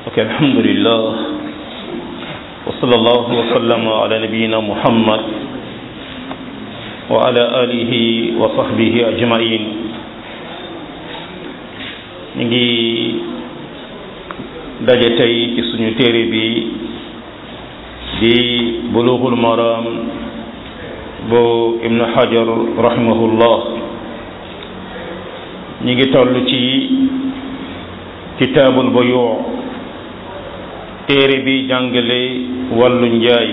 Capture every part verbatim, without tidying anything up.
ok alhamdulillah wa sallallahu wa sallama ala nabiyyina muhammad wa ala alihi wa sahbihi ajmain ñu ngi daje tey ci suñu téere bi di bulughul maram bu ibnu hajar rahimahullah ñu ngi toll ci kitaabul buyu' téere bi jàngale wàllu njaay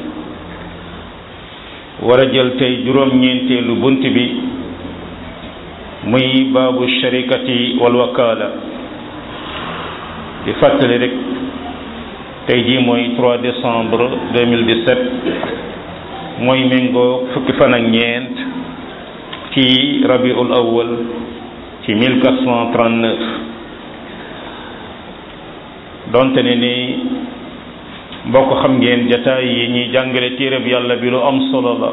war a jël tey juróom-ñeenteelu bunt bi muy baabu sharikati wal wakaala di fàttali rek tey jii mooy trois décembre deux mille dix-sept mooy méngoo fukki fan ak ñeent ci rabiul awwal ci mille quatre cent trente-neuf donte ne ni mbokk xam ngeen jataay yi ñuy jàngale téereb yàlla bi lu am solo la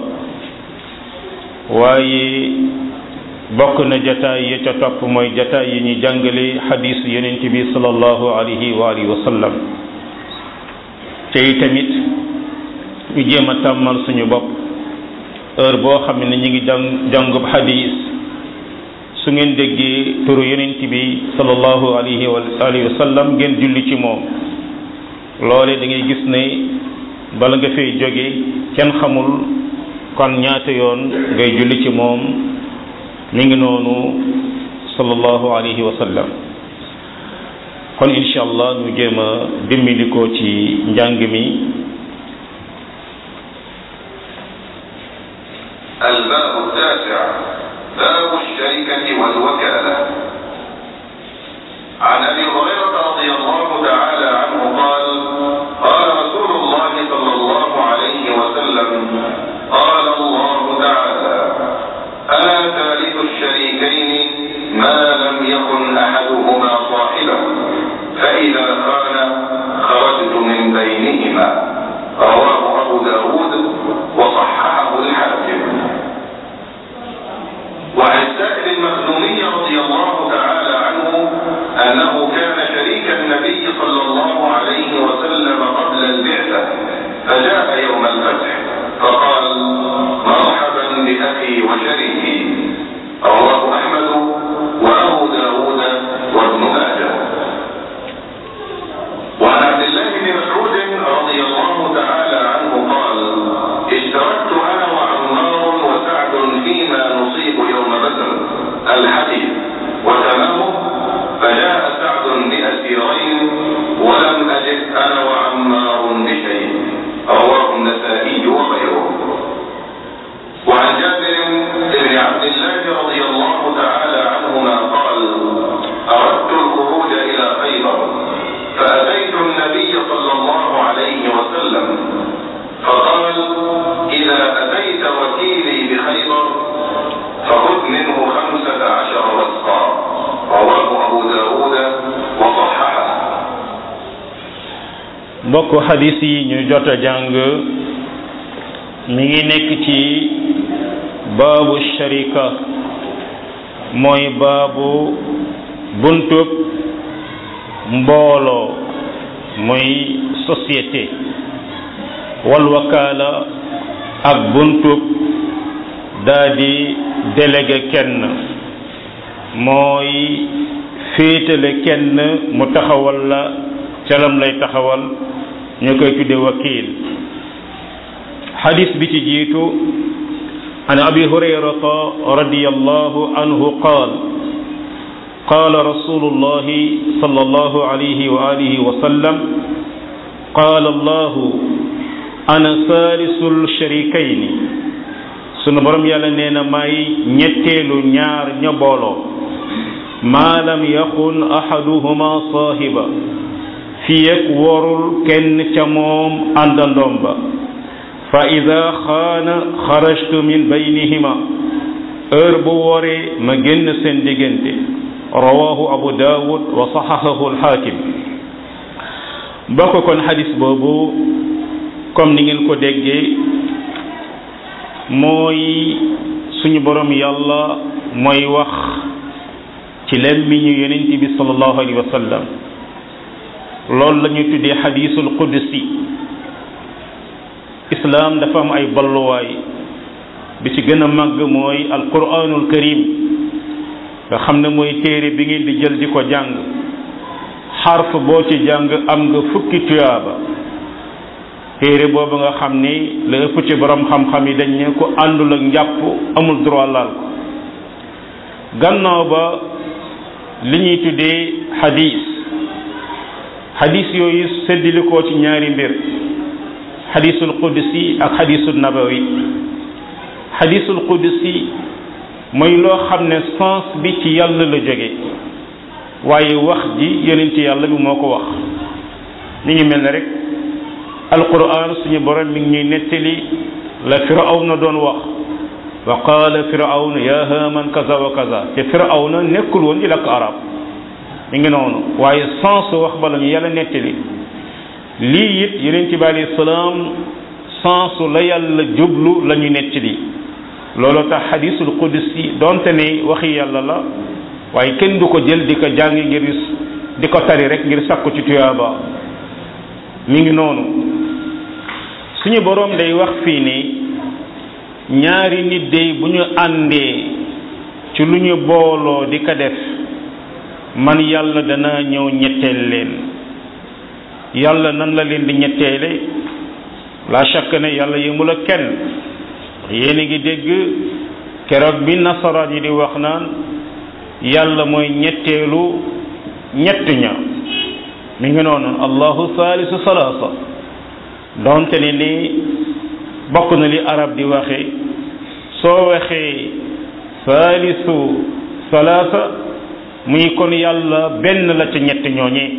waaye bokk na jataay yi ca topp mooy jataay yi ñuy jàngale xadiisu yonent bi sallallahu alayhi wa alihi wa sallam te tamit ñu jéem a tàmmal suñu bopp heure boo xam ne ñu ngi jàng jàngub xadiis su ngeen déggee turu yonent bi sallallahu alayhi wa alihi wa sallam ngeen julli ci moom loole da ngay gis ne bala nga fay jóge kenn xamul kon ñaata yoon ngay julli ci moom mi ngi noonu sallallahu alayhi wa sallam kon incha allah ñu jéem a dimbali ko ci njàng mi. الباب التاسع باب الشركة والوكالة. عن أبي هريرة رضي الله تعالى عنه قال قال رسول الله صلى الله عليه وسلم قال الله تعالى أنا ثالث الشريكين ما لم يكن أحدهما صاحبا فإذا خان خرجت من بينهما. رواه أبو داود وصححه الحاكم. وعن سائب المخزومي رضي الله تعالى عنه أنه كان شريك النبي صلى الله عليه وسلم قبل البعثة فجاء يوم الفتح فقال مرحبا بأخي وشريكي. رواه أحمد وأبو داود وابن ماجه. وعن عبد الله بن مسعود رضي الله تعالى عنه قال اشتركت أنا وعمار وسعد فيما نصيب يوم بدر الحديث وتمامه فجاء سعد بأسيرين ولم أجد أنا وعمار بشيء. رواه النسائي وغيره. وعن جابر بن عبد الله رضي الله تعالى عنهما قال أردت الخروج إلى خيبر فأتيت النبي صلى الله عليه وسلم فقال إذا أتيت وكيلي بخيبر فخذ منه خمسة عشر وسقا. رواه أبو داود وصححه. mbokk xadis yi ñu jot a jàng mi ngi nekk ci baabu sharika mooy baabu buntub mbooloo mooy société wal wakaala ak buntub daa di délégué kenn mooy féetale kenn mu taxawal la calam lay taxawal ñu koy tudde wakiil. xadis bi ci jiitu an abi hurayrata radiyallahu anhu qaal qaala rasulullahi sallallahu alayhi wa alihi wa sallam qaala allahu ana saalisul sharikayni. sunu borom yàlla nee na may ñetteelu ñaar ña booloo maa lam yakun ahaduhuma saahiba fii ak worul kenn ca moom àndandoom ba fa ida xaana xarajtu min baynihima heure bu woree ma génn seen diggante. rawahu abu daawud wa saxahahu alxaakim. bokk kon xadis boobu comme ni ngeen ko déggee mooy suñu borom yàlla mooy wax ci lemmiñu yonent bi sallallahu alayhi wa sallam loolu la ñuy tuddee xadiisul qudsi. islam dafa am ay balluwaay bi ci gën a màgg mooy alquranul karim nga xam ne mooy téere bi ngeen di jël di ko jàng xarf boo ci jàng am nga fukki tuyaaba téere boobu nga xam ni la ëpp ci borom xam-xam yi dañ ne ko àndul ak njàpp amul droit laal ko. gannaaw ba li ñuy tuddee xadis xadis yooyu séddale ko ci ñaari mbir xadisul qudsi ak xadisul nabawi. xadisul qudsi mooy loo xam ne sens bi ci yàlla la jóge waaye wax ji yonent yàlla bi moo ko wax. mi ngi mel ne rek alquran suñu borom mi ngi ñuy nettali la firawna doon wax wa qaala firawna ya haman kaza wa kaza te firawna nekkul woon di lakk arab mi ngi noonu waaye sens wax ba la ñu yàlla nettali. lii it yonent bi alayhi salaam sens la yàlla jublu la ñu nettali. loolu tax xadisul qudsi donte ne waxi yàlla la waaye kenn du ko jël di ko jàng ngir di ko tari rek ngir sakku ci tuyaaba. mi ngi noonu suñu boroom day wax fii ni ñaari nit day bu ñu àndee ci lu ñu booloo di ko def man yàlla dana ñëw ñetteel leen. yàlla nan la leen di ñetteele la shakk ne yàlla yëmul ak kenn. yéen a ngi dégg keroog bi nasaraan yi di wax naan yàlla mooy ñetteelu ñett ña mi ngi noonu allahu thalithu salaasa donte ne ni bokk na li arab di waxe soo waxee thalithu salaasa muy kon yàlla benn la ca ñett ñooñee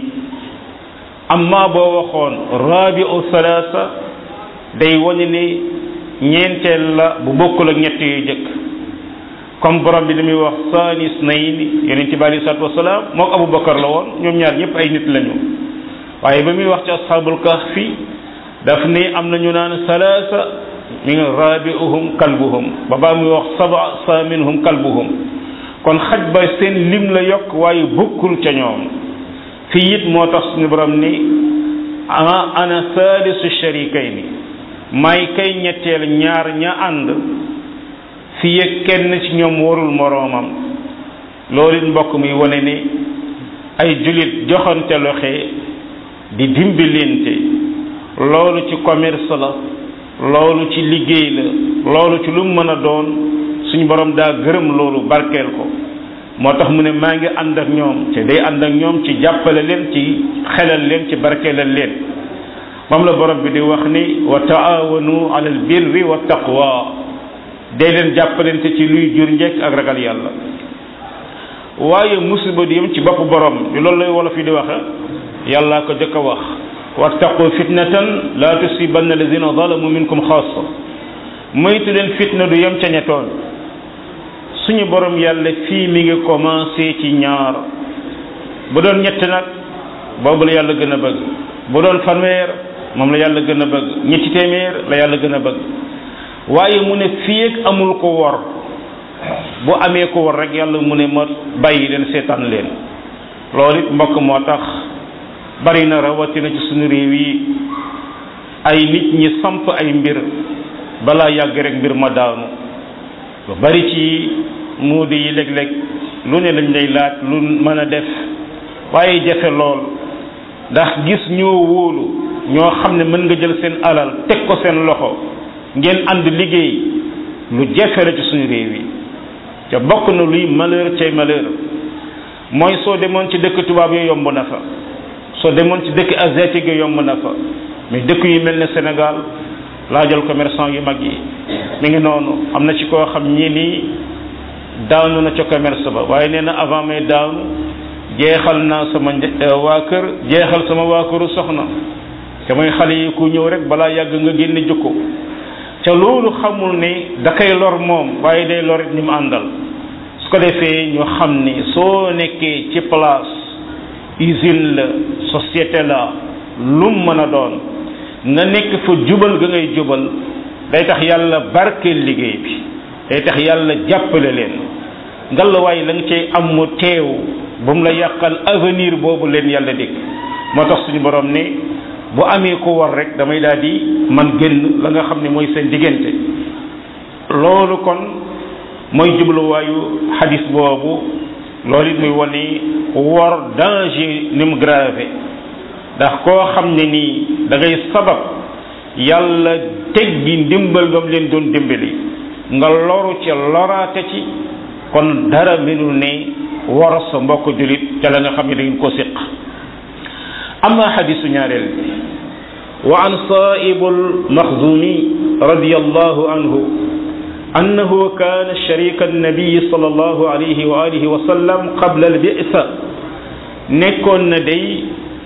amma boo waxoon rabi'u salaasa day wane ni ñeenteel la bu bokkul ak ñett yu jëkk comme borom bi li muy wax saanis nayn yonent bi alei salatu wasalaam mook Abubakar la woon ñoom ñaar ñëpp ay nit lañu waaye ba muy wax ci ashabul kahfi daf ni am na ñu naan salaasa mi ngi rabi'uhum kalbuhum ba baa muy wax saba saminuhum kalbuhum kon xaj ba seen lim la yokk waaye bokkul ca ñoom fii it moo tax suñu borom ni ana ana salisu sharikayni may kay ñetteel ñaar ña ànd fii ak kenn ci ñoom warul moroomam. loolu it mbokk muy wane ni ay jullit joxante loxe di dimbalante loolu ci commerce la loolu ci liggéey la loolu ci lu mu mën a doon suñu borom daa gërëm loolu barkeel ko moo tax mu ne maa ngi ànd ak ñoom te day ànd ak ñoom ci jàppale leen ci xelal leen ci barkeelal leen. moom la borom bi di wax ni wa taawanu alal birri wa taqwa day leen jàppalante ci luy jur njekk ak ragal yàlla. waaye musiba di yem ci bopp borom loolu lay wolof yi di waxe yàllaa ko jëkk a wax wattaqu fitnatan la tusibanna alladhina zalamu minkum xaassa moytu leen fitna du yem ca ñettoon. suñu borom yàlla fii mi ngi commencé ci ñaar bu doon ñett nag boobu la yàlla gën a bëgg bu doon fanweer moom la yàlla gën a bëgg ñetti téeméer la yàlla gën a bëgg waaye mu ne fii ak amul ko wor bu amee ko wor rek yàlla mu ne ma bàyyi leen seetaan leen. loolu it mbokk moo tax bari na rawatina ci suñu réew yi ay nit ñi samp ay mbir balaa yàgg rek mbir ma daanu lu bari ci muudi yi léeg-léeg lu ne lañ lay laaj lu mën a def waaye jafe lool ndax gis ñoo wóolu ñoo xam ne mën nga jël seen alal teg ko seen loxo ngeen ànd liggéey lu jafe la ci suñu réew yi te bokk na luy malheur cay malheur mooy soo demoon ci dëkk tubaab yi yomb na fa soo demoon ci dëkk asiatique yi yomb na fa mais dëkk yu mel ne Sénégal laajal commerçant yu mag yi mi ngi noonu am na ci koo xam ñii nii daanu na ca commerce ba waaye nee na avant may daanu jeexal naa sama waa kër jeexal sama waa këru soxna te mooy xale yi ku ñëw rek balaa yàgg nga génne jukko ca loolu xamul ni da koy lor moom waaye day lor it ñu mu àndal su ko defee ñu xam ni soo nekkee ci place usine la société la lum mën a doon nga nekk fa jubal ga ngay jubal day tax yàlla barkeel liggéey bi day tax yàlla jàppale leen ngallaawaay la nga cay am mu teew bu mu la yàqal avenir boobu leen yàlla dégg. moo tax suñu borom ne bu amee ko war rek damay daal di man génn la nga xam ne mooy seen diggante. loolu kon mooy jubluwaayu xadis boobu loolu it muy wane wor danger ni mu grave ndax koo xam ne nii da ngay sabab yàlla teggi ndimbal ba mu leen doon dimbali nga loru ci loraate ci kon dara melul ne war sa mbokk julit ca la nga xam ne da ngeen ko séq. amma xadisu ñaareel bi wa an Saa'ib al-Maxzumi radiyallahu anhu annahu kaana sharika an-nabi sallallahu alayhi wa alihi wa sallam qabla al-bi'sa nekkoon na day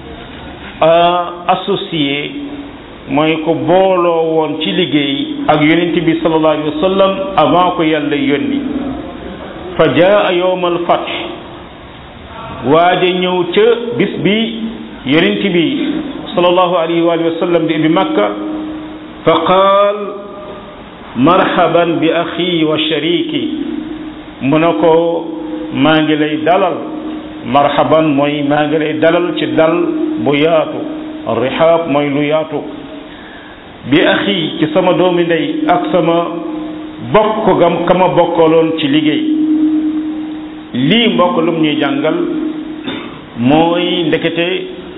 associé mooy ko booloo woon ci liggéey ak yonent bi sallallahu alayhi wa sallam avant ko yàlla yónni fa jaa yawm al-fath waaje ñëw ca bis bi yonent bi sallallahu alayhi wa sallam di bi Makka fa qaal marhaban bi axi wa shariki mu ne ko maa ngi lay dalal marhaban mooy maa ngi lay dalal ci dal bu yaatu rihaab mooy lu yaatu bi axi ci sama doomi ndey ak sama bokk gam kama bokkaloon ci liggéey lii mbokk lum ñuy jàngal mooy ndekete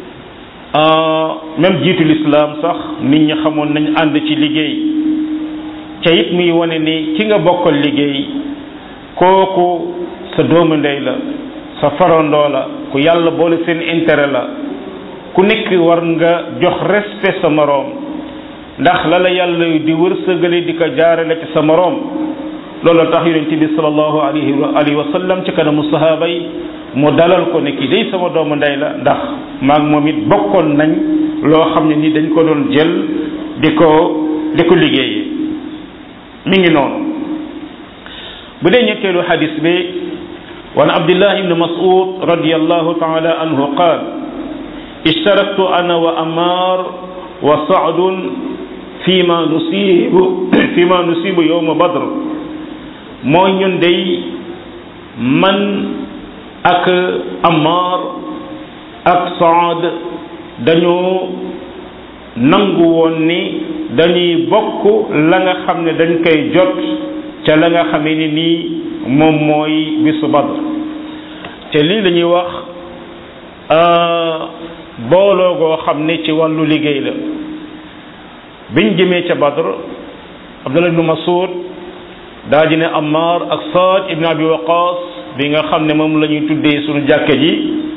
même jiitu lislaam sax nit ñi xamoon nañ ànd ci liggéey ca it muy wane ni ki nga bokkal liggéey kooku sa doomu ndey la sa farandoo la ku yàlla boole seen intérêt la ku nekk war nga jox respect sa moroom ndax la la yàlla di wërsëgale di ko jaarale ci sa moroom loolu tax yonent bi sallallahu alayhi wa sallam ci kanamu sahaaba yi mu dalal ko ne kii day sama doomu ndey la ndax maag moom it bokkoon nañ loo xam ne ni dañ ko doon jël di ko di ko liggéeyee mi ngi noonu bu dee ñetteelu xadis bi wan abdullah ibn mas'ud radiyallahu ta'ala anhu qaal ishtaraktu ana wa ammar wa sa'dun fima nusibu fima nusibu yawma badr mooy ñun day man ak ammar ak saad dañoo nangu woon ni dañuy bokk la nga xam ne dañ koy jot ca la nga xamee ni nii moom mooy bisu badr te lii la ñuy wax booloo goo xam ne ci wàllu liggéey la biñ jëmee ca badr abdullah ibn mas'ud daa ji ne ammar ak saad ibn abi waqas bi nga xam ne moom la ñuy tuddee suñu jàkke ji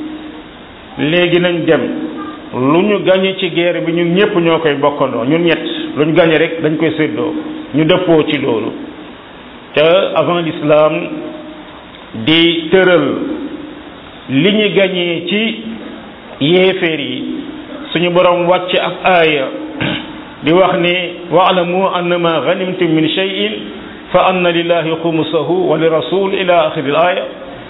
léegi nañ dem lu ñu gañe ci guerre bi ñun ñëpp ñoo koy bokkandoo ñun ñett lu ñu gañe rek dañ koy séddoo ñu dëppoo ci loolu te avant l'islam di tëral li ñu gañee ci yéeféer yi suñu borom wàcc ak aaya di wax ne wa'lamu annama ghanimtum min shay'in fa anna lillahi xumusahu wa li rasul ila axiri al aaya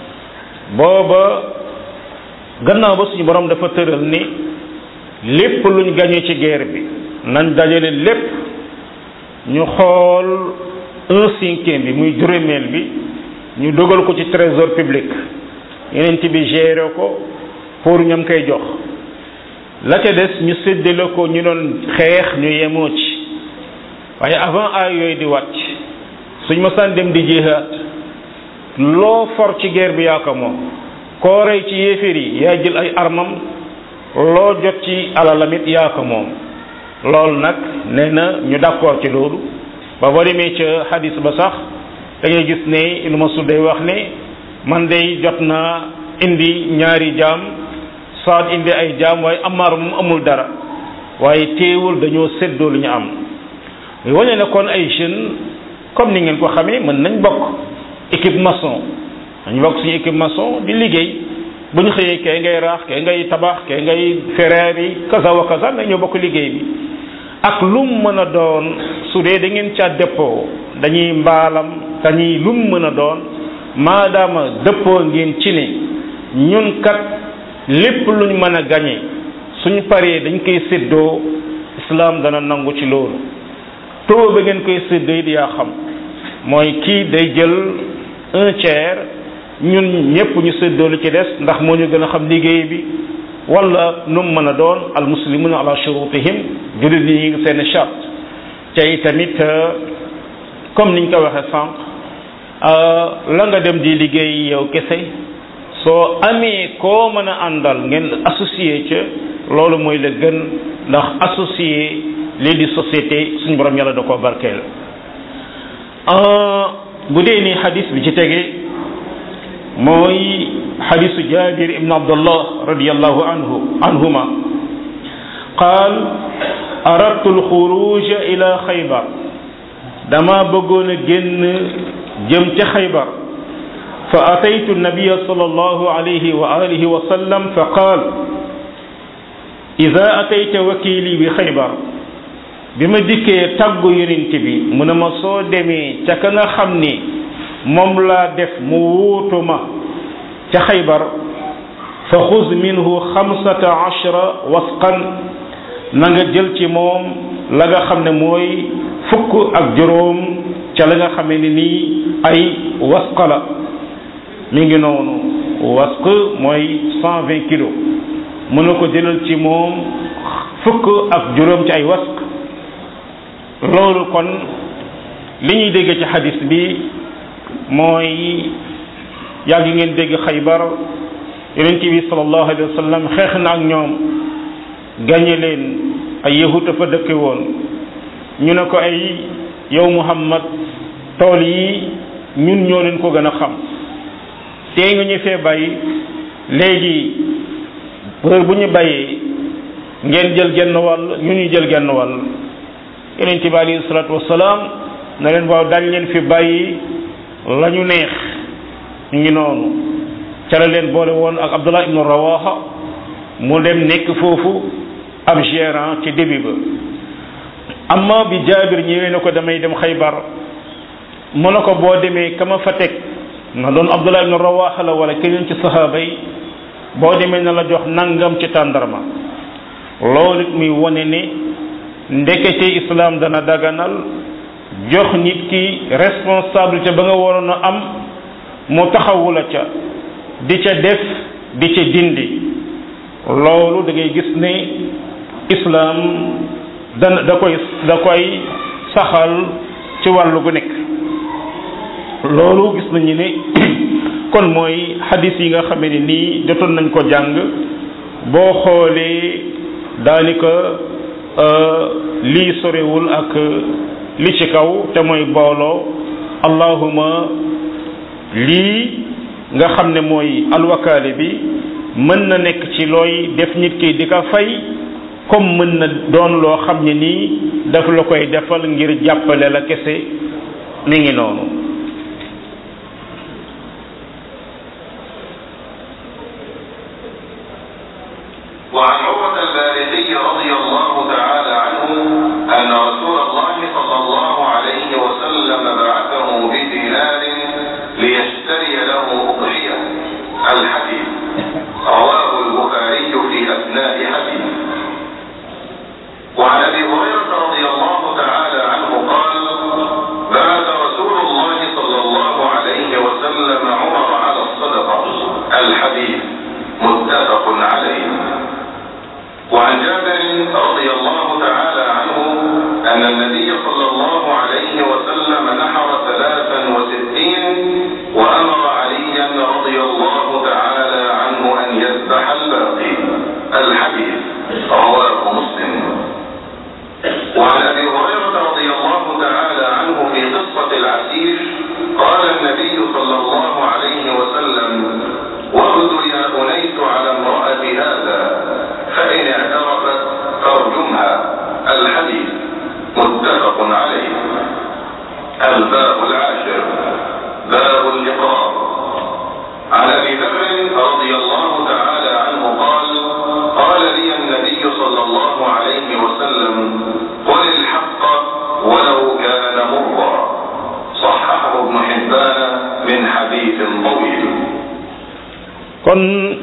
booba gannaaw ba suñu borom dafa tëral ni lépp luñ gañee ci guerre bi nañ dajale lépp ñu xool un cinquième bi muy juróomeel bi ñu dogal ko ci trésor public yeneen bi géré ko pour ñam koy jox la ca des ñu séddale ko ñu doon xeex ñu yemoo ci waaye avant ay yooyu di wàcc suñ masaan dem di jihaad loo for ci guerre bi yaa ko moom koo rey ci yéeféer yi yaa jël ay armam loo jot ci alalamit yaa ko moom loolu nag nee na ñu d'accord ci loolu ba boo demee ca hadis ba sax da ngay gis ne Ibn Mas'ud day wax ne man day jot naa indi ñaari jaam Saad indi ay jaam waaye Ammaar moom amul dara waaye teewul dañoo séddoo lu ñu am muy wane ne kon ay jeunes comme ni ngeen ko xamee mën nañ bokk équipe maçon dañ bokk suñu équipe maçon di liggéey bu ñu xëyee kay ngay raax kay ngay tabax kay ngay fereer yi kaza wa kaza mais ñoo bokk liggéey bi ak lum mën a doon su dee da ngeen caa dëppoo dañuy mbaalam dañuy lum mën a doon maadaama dëppoo ngeen ci ne ñun kat lépp luñ mën a gañe suñu paree dañ koy séddoo islam dana nangu ci loolu taux ba ngeen koy séddoo it yaa xam mooy kii day jël un tiers ñun ñëpp ñu séddoo lu ci des ndax moo ñu gën a xam liggéey bi wala nu mu mën a doon al muslimuna ala shurutihim jullit ñi ngi seen charte te tamit comme niñ ko waxee sànq la nga dem di liggéey yow kese soo amee koo mën a àndal ngeen associé ca loolu mooy la gën ndax associé lii di société suñu borom yàlla da koo barkeel bu dee ni xadis bi ci tege mooy xadisu jabir ibn abdullah radiallahu anhu anhuma qaal aradtu alxuruja ila xaybar dama bëggoon a génn jëm ca xaybar fa ataytu nabiya sallallahu alayhi wa alihi wa sallam fa qaal ida atayta wakili bi xaybar bi ma dikkee tàggu yonent bi mu ne ma soo demee ca ka nga xam ni moom laa def mu wuutu ma ca xaybar fa xuz minhu xamsata ashra wasqan na nga jël ci moom la nga xam ne mooy fukk ak juróom ca la nga xamee ni nii ay wasqa la mi ngi noonu wasq mooy cent vingt kilos mën na ko jëlal ci moom fukk ak juróom ci ay wasq loolu kon li ñuy dégg ci xadis bi mooy yàgg ngeen dégg xaybar yonent bi sallallahu alayhi wa sallam xeex na ak ñoom gañe leen ay yahut fa dëkke woon ñu ne ko ay yow Muhammad tool yi ñun ñoo leen ko gën a xam tey nga ñu fee bàyyi léegi heure bu ñu bàyyee ngeen jël genn wàll ñu ñu jël genn wàll yonent bi alayhi salaatu wasalaam na leen waaw dañ leen fi bàyyi la ñu neex ñu ngi noonu ca la leen boole woon ak Abdullah ibnu Rawaha mu dem nekk foofu ab gérant ci début ba amma bi Jaabir ñëwee na ko damay dem Xaybar mu ne ko boo demee kama fa teg na doon Abdullah ibnu Rawaha la wala keneen ci sahaaba yi boo demee na la jox nangam ci tàndarma loolu it muy wone ne ndekete islam dana daganal jox nit ki responsabilité ba nga waroon a am mu taxawu la ca di ca def di ca dindi loolu da ngay gis ne islam dana da koy da koy saxal ci wàllu gu nekk loolu gis nañu ne kon mooy hadis yi nga xamee ne nii jotoon nañ ko jàng boo xoolee daanaka lii sorewul ak li ci kaw te mooy booloo allahuma lii nga xam ne mooy alwakaale bi mën na nekk ci looy def nit ki di ko fay comme mën na doon loo xam ne nii daf la koy defal ngir jàppale la kese mi ngi noonu وعن عروة البارقي رضي الله تعالى عنه أن رسول الله صلى الله عليه وسلم بعثه بدينار ليشتري له أضحية الحديث رواه البخاري في أثناء حديث. وعن أبي هريرة رضي الله تعالى عنه قال بعث رسول الله صلى الله عليه وسلم عمر على الصدقة الحديث متفق عليه. وعن جابر رضي الله تعالى عنه أن النبي صلى الله عليه وسلم نحر ثلاثا وستين وأمر عليا رضي الله تعالى عنه أن يذبح الباقي الحديث رواه مسلم. وعن أبي هريرة رضي الله تعالى عنه في قصة العسير قال النبي صلى الله عليه وسلم واغد يا أنيس على امرأة هذا فإن اعترفت فارجمها الحديث متفق عليه. الباب العاشر باب الإقرار. عن أبي ذر رضي الله تعالى عنه قال قال لي النبي صلى الله عليه وسلم قل الحق ولو كان مرا صححه ابن حبان من حديث طويل. kon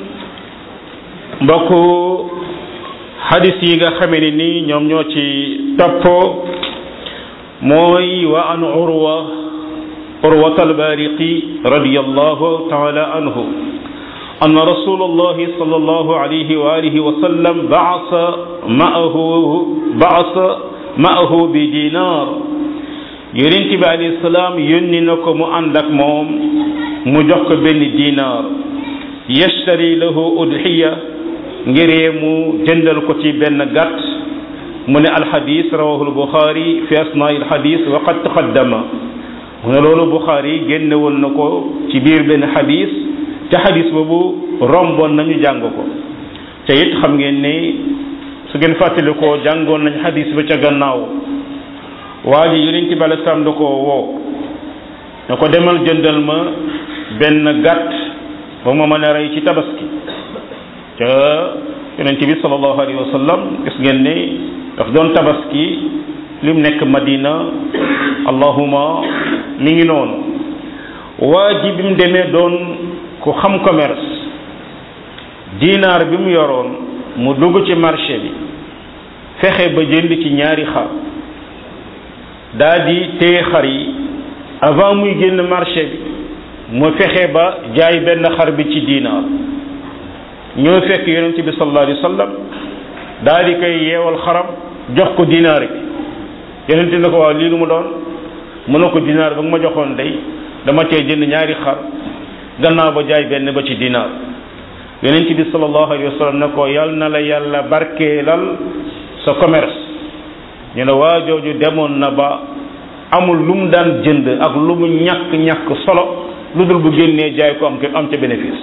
mbokku hadis yi nga xamee ne ni ñoom ñoo ci topp mooy wa an urwa urwata albariqi radiyallahu taala anhu anna rasulullahi sallallahu alayhi wa alihi wa sallam ba'asa ma'ahu ba'asa ma'ahu bi dinar yonent bi alayhi salaam yónni na ko mu ànd ak moom mu jox ko benn dinar yashtari lahu udhiya ngiree mu jëndal ko ci benn gàtt mu ne alxadis rawahu albuxaari fi asnaa alxadis wa qad taqaddama mu ne loolu buxaari génnewoon na ko ci biir benn xadis te xadis boobu romboon nañu jàng ko te it xam ngeen ne su ngeen fàttali ko jàngoon nañ xadis ba ca gannaaw waa ji yonent bi alayhi salaam da ko woo da ko demal jëndal ma benn gàtt ba ma mën a rey ci tabaski te yonent bi sallallahu alayhi wa sallam gis ngeen ne daf doon tabaski lim nekk Madina allahuma mi ngi noonu waa ji bi mu demee doon ku xam commerce dinaar bi mu yoroon mu dugg ci marché bi fexe ba jënd ci ñaari xar daa di téye xar yi avant muy génn marché bi mu fexe ba jaay benn xar bi ci dinaar ñoo fekk yonent bi sallallahu alayhi wa sallam daa di koy yeewal xaram jox ko dinaar bi yonent na ko waaw lii lu mu doon mu ne ko dinaar ba nga ma joxoon day dama cee jënd ñaari xar gannaaw ba jaay benn ba ci dinaar yonent bi sallallahu alayhi wa sallam ne ko yal na la yàlla barkeelal sa commerce ñu ne waa jooju demoon na ba amul lu mu daan jënd ak lu mu ñàkk ñàkk solo lu dul bu génnee jaay ko am am ca bénéfice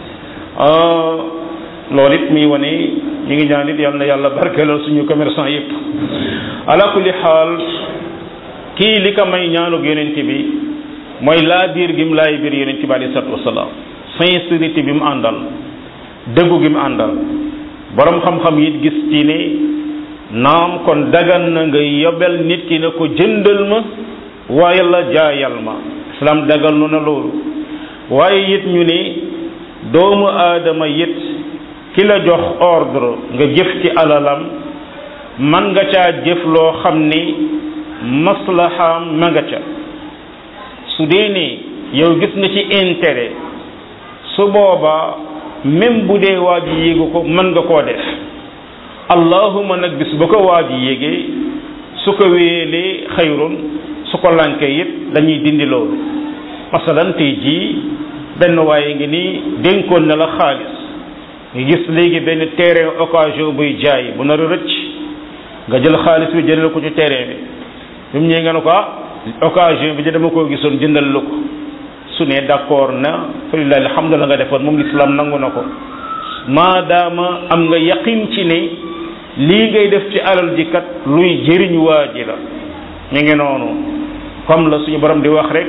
loolu it muy wane ñu ngi ñaan it yal na yàlla barkeelal suñu commerçant yëpp ala kulli xaal kii li ko may ñaanug yonent bi mooy laa biir gi mu laay biir yonent bi alayhi salaatu wasalaam sincérité bi mu àndal dëggu gi mu àndal borom xam-xam yi gis ci ne naam kon dagan na nga yobel nit ki ne ko jëndal ma waaye la jaayal ma islam dagal nu na loolu waaye it ñu ne doomu aadama it ki la jox ordre nga jëf ci alalam man nga caa jëf loo xam ni maslahaam ma nga ca su dee ne yow gis nga ci intérêt su boobaa même bu dee waa ji yéegu ko mën nga koo def allahuma nag bis ba ko waa ji yéegee su ko wéelee xayrun su ko lànkee it dañuy dindi loolu masalan tey jii benn waaye ngi nii dénkoon na la xaalis nga gis léegi benn terrain occasion buy jaay bu nar a rëcc nga jël xaalis bi jëndal ko ci terrain bi bi mu ñëwee nga ne ko ah occasion bi dama koo gisoon jëndal la ko su ne d'accord na fa lillahi alhamdulillah nga defoon moom l'islam nangu na ko maadaama am nga yaqin ci ne lii ngay def ci alal ji kat luy jëriñ waa ji la ñu ngi noonu comme la suñu borom di wax rek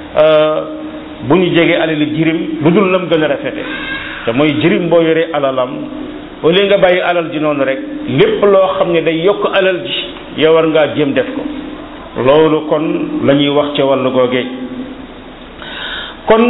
bu ñu jegee alali jirim lu dul lam gën a rafete te mooy jirim boo yoree alalam au lieu nga bàyyi alal ji noonu rek lépp loo xam ne day yokk alal ji yow war ngaa jéem def ko loolu kon la ñuy wax ca wàllu googee kon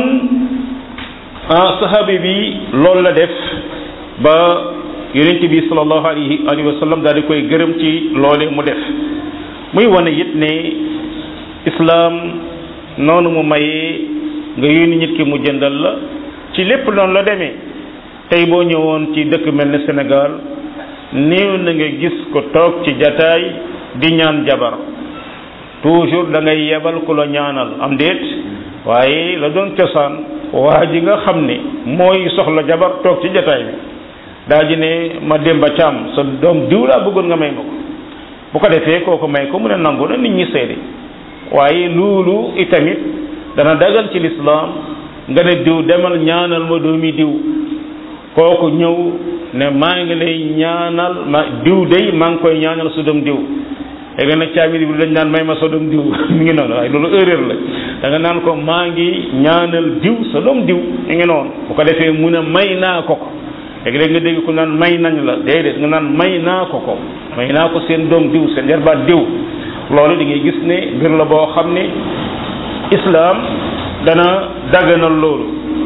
sahabi bi loolu la def ba yonent bi sallallahu alayhi wa sallam daal di koy gërëm ci loolee mu def muy wane it ne islam noonu mu mayee nga yónni nit ki mu jëndal la ci lépp noonu la demee tey boo ñëwoon ci dëkk mel ne Sénégal néew na nga gis ko toog ci jataay di ñaan jabar toujours da ngay yebal ku la ñaanal am déet waaye la doon cosaan waa ji nga xam ne mooy soxla jabar toog ci jataay bi daa ji ne ma Demba Caam sa doom diw laa bëggoon nga may ma ko bu ko defee kooku may ko mu ne nangu na nit ñi seede waaye loolu itamit dana dagal ci lislaam nga ne diw demal ñaanal ma doomi diw kooku ñëw ne maa ngi lay ñaanal ma diw day maa ngi koy ñaanal su doom diw léegi nag caabi bi dañ naan may ma sa doom diw mi ngi noonu waaye loolu erreur la da nga naan ko maa ngi ñaanal diw sa doom diw mi ngi noonu bu ko defee mu ne may naa ko ko léegi-léegi nga dégg ko naan may nañ la déedéet nga naan may naa ko ko may naa ko seen doom diw seen jarbaat diw loolu da ngay gis ne mbir la boo xam ne islam dana daganal loolu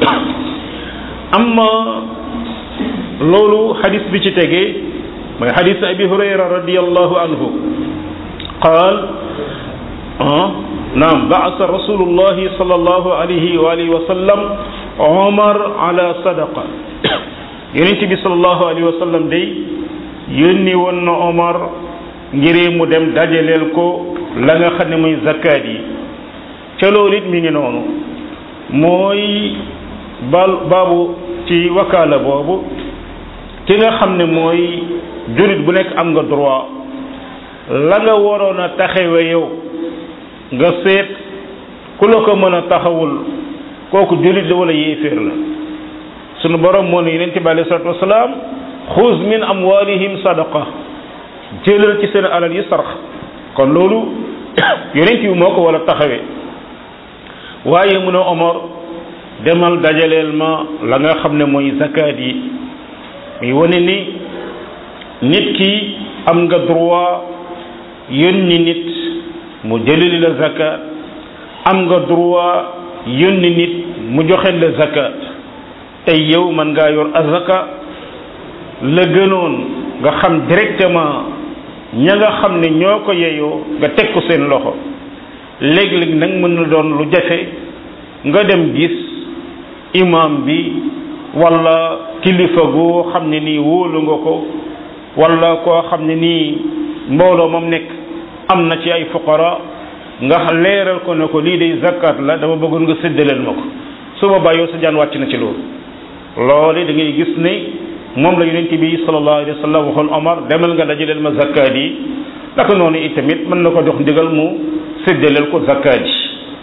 amma loolu xadis bi ci tegee mooy xadis abi hurayra radiyallahu anhu qaal naam baasa rasulullahi sallallahu alayhi wa alihi wa sallam omar ala sadaqa yonent bi sallallahu alayhi wa sallam day yónni woon na omar ngir mu dem dajaleel ko la nga xam ne muy zakkaat yi ca loolu it mi ngi noonu mooy bal baabu ci wakaala boobu ki nga xam ne mooy jullit bu nekk am nga droit la nga waroon a taxawe yow nga seet ku la ko mën a taxawul kooku jullit la wala yéeféer la sunu borom moo ne yonent bi alayhi salaatu wasalaam xuz min amwalihim sadaqa jëlal ci seen alal yi sarx kon loolu yonent bi moo ko war a taxawee waaye mu ne Omar demal dajaleel ma la nga xam ne mooy zakat yi muy wane ni nit ki am nga droit yónni nit mu jëlali la zakat am nga droit yónni nit mu joxe la zakat tey yow man ngaa yor azaka la gënoon nga xam directement ña nga xam ne ñoo ko yeyoo nga teg ko seen loxo léeg-léeg nag mën na doon lu jafe nga dem gis imam bi wala kilifa goo xam ne nii wóolu nga ko wala koo xam ne nii mbooloo moom nekk am na ci ay fuqara nga leeral ko ne ko lii day zakat la dama bëggoon nga séddaleel ma ko su boobaa yow sa jaan wàcc na ci loolu loolu da ngay gis ne moom la yonent bi sallallahu alayhi wa sallam waxoon Omar demal nga dajaleel ma zakat yi naka noonu itamit mën na ko jox ndigal mu séddaleel ko zakat yi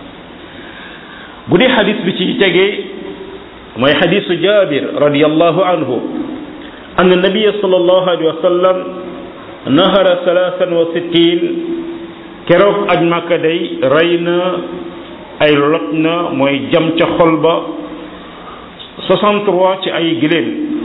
bu dee xadis bi ci tegee mooy xadisu Jabir radiyallahu anhu anna nabiyya sallallahu alayhi wa sallam nahara salaasan wa sittiin keroog aj Makka day rey na ay lot na mooy jam ca xol ba soixante-trois ci ay giléem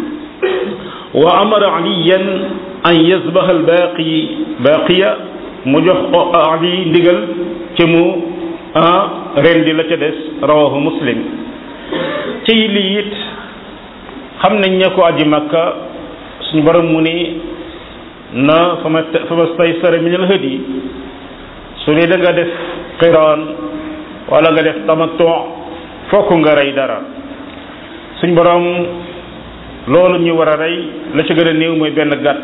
wa amara aliyan an yazbaha albaqi baqiya mu jox Ali ndigal ci mu rendi la ca des rawahu muslim ci lii it xam nañ ne ko aji Makka suñu borom mu ni na fa ma fa ma staysara min al hadi su dee da nga def qiraan wala nga def tamattu fokk nga rey dara suñ borom loolu ñu war a rey la ci gën a néew mooy benn gàtt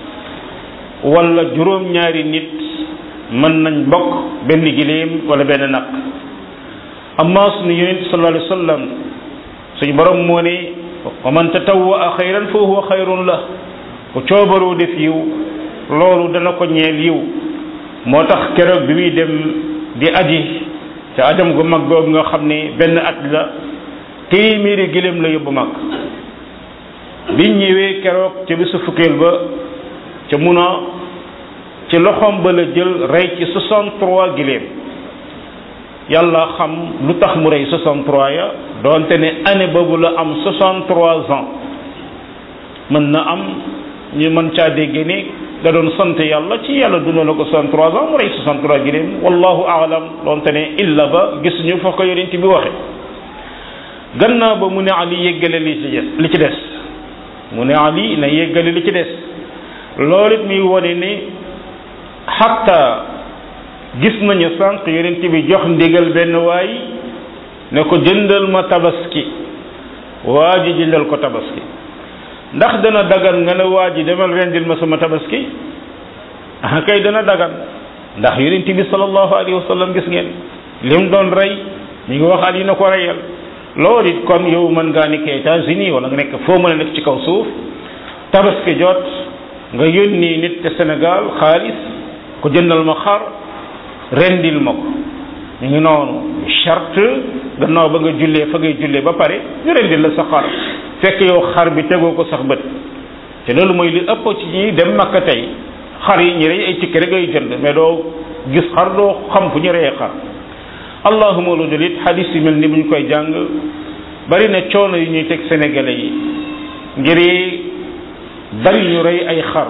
wala juróom-ñaari nit mën nañ bokk benn giléem wala benn naq amma suñu yonent sallallahu alayhi wa sallam suñu borom moo ne wa man tatawwa xayran fa huwa xayrun la ku coobaroo def yiw loolu dana ko ñeel yiw moo tax keroog bi muy dem di aji te ajam gu mag googu nga xam ne benn at la téeméeri giléem la yóbbu mag biñ ñëwee keroog ca bisu fukkeel ba ca Muna ci loxoom ba la jël rey ci soixante-trois giléem yàlla xam lu tax mu rey soixante-trois ya doonte ne année boobu la am soixante-trois ans mën na am ñu mën caa dégg ni da doon sant yàlla ci yàlla dund na ko soixante-trois ans mu rey soixante-trois giléem wallahu aalam doonte ne illa ba gisuñu fa ko yonent bi waxe gannaaw ba mu ne Ali yeggale li ci des li ci des mu ne Ali na yeggale li ci des loolu it muy wone ni xatta gis nañu sànq yonent bi jox ndigal benn waay ne ko jëndal ma tabaski waa ji jëndal ko tabaski ndax dana dagan nga ne waa ji demal rendil ma sama tabaski ah kay dana dagan ndax yonent bi sallallahu alayhi wa sallam gis ngeen lim doon rey ñu ngi wax Ali na ko reyal loolu it kon yow mën ngaa nekk États-Unis wala nga nekk foo mën a nekk ci kaw suuf tabaski jot nga yónni nit te Sénégal xaalis ko jëndal ma xar rendil ma ko ñu ngi noonu charte gannaaw ba nga jullee fa ngay jullee ba pare ñu rendil la sa xar fekk yow xar bi tegoo ko sax bët te loolu mooy li ëpp ci ñi dem Makka tey xar yi ñu rey ay tikki rek ngay jënd mais doo gis xar doo xam fu ñu reyee xar allahuma lu dul it hadis yi mel ni bu ñu koy jàng bari na coono yu ñuy teg sénégalais yi ngir bari ñu rey ay xar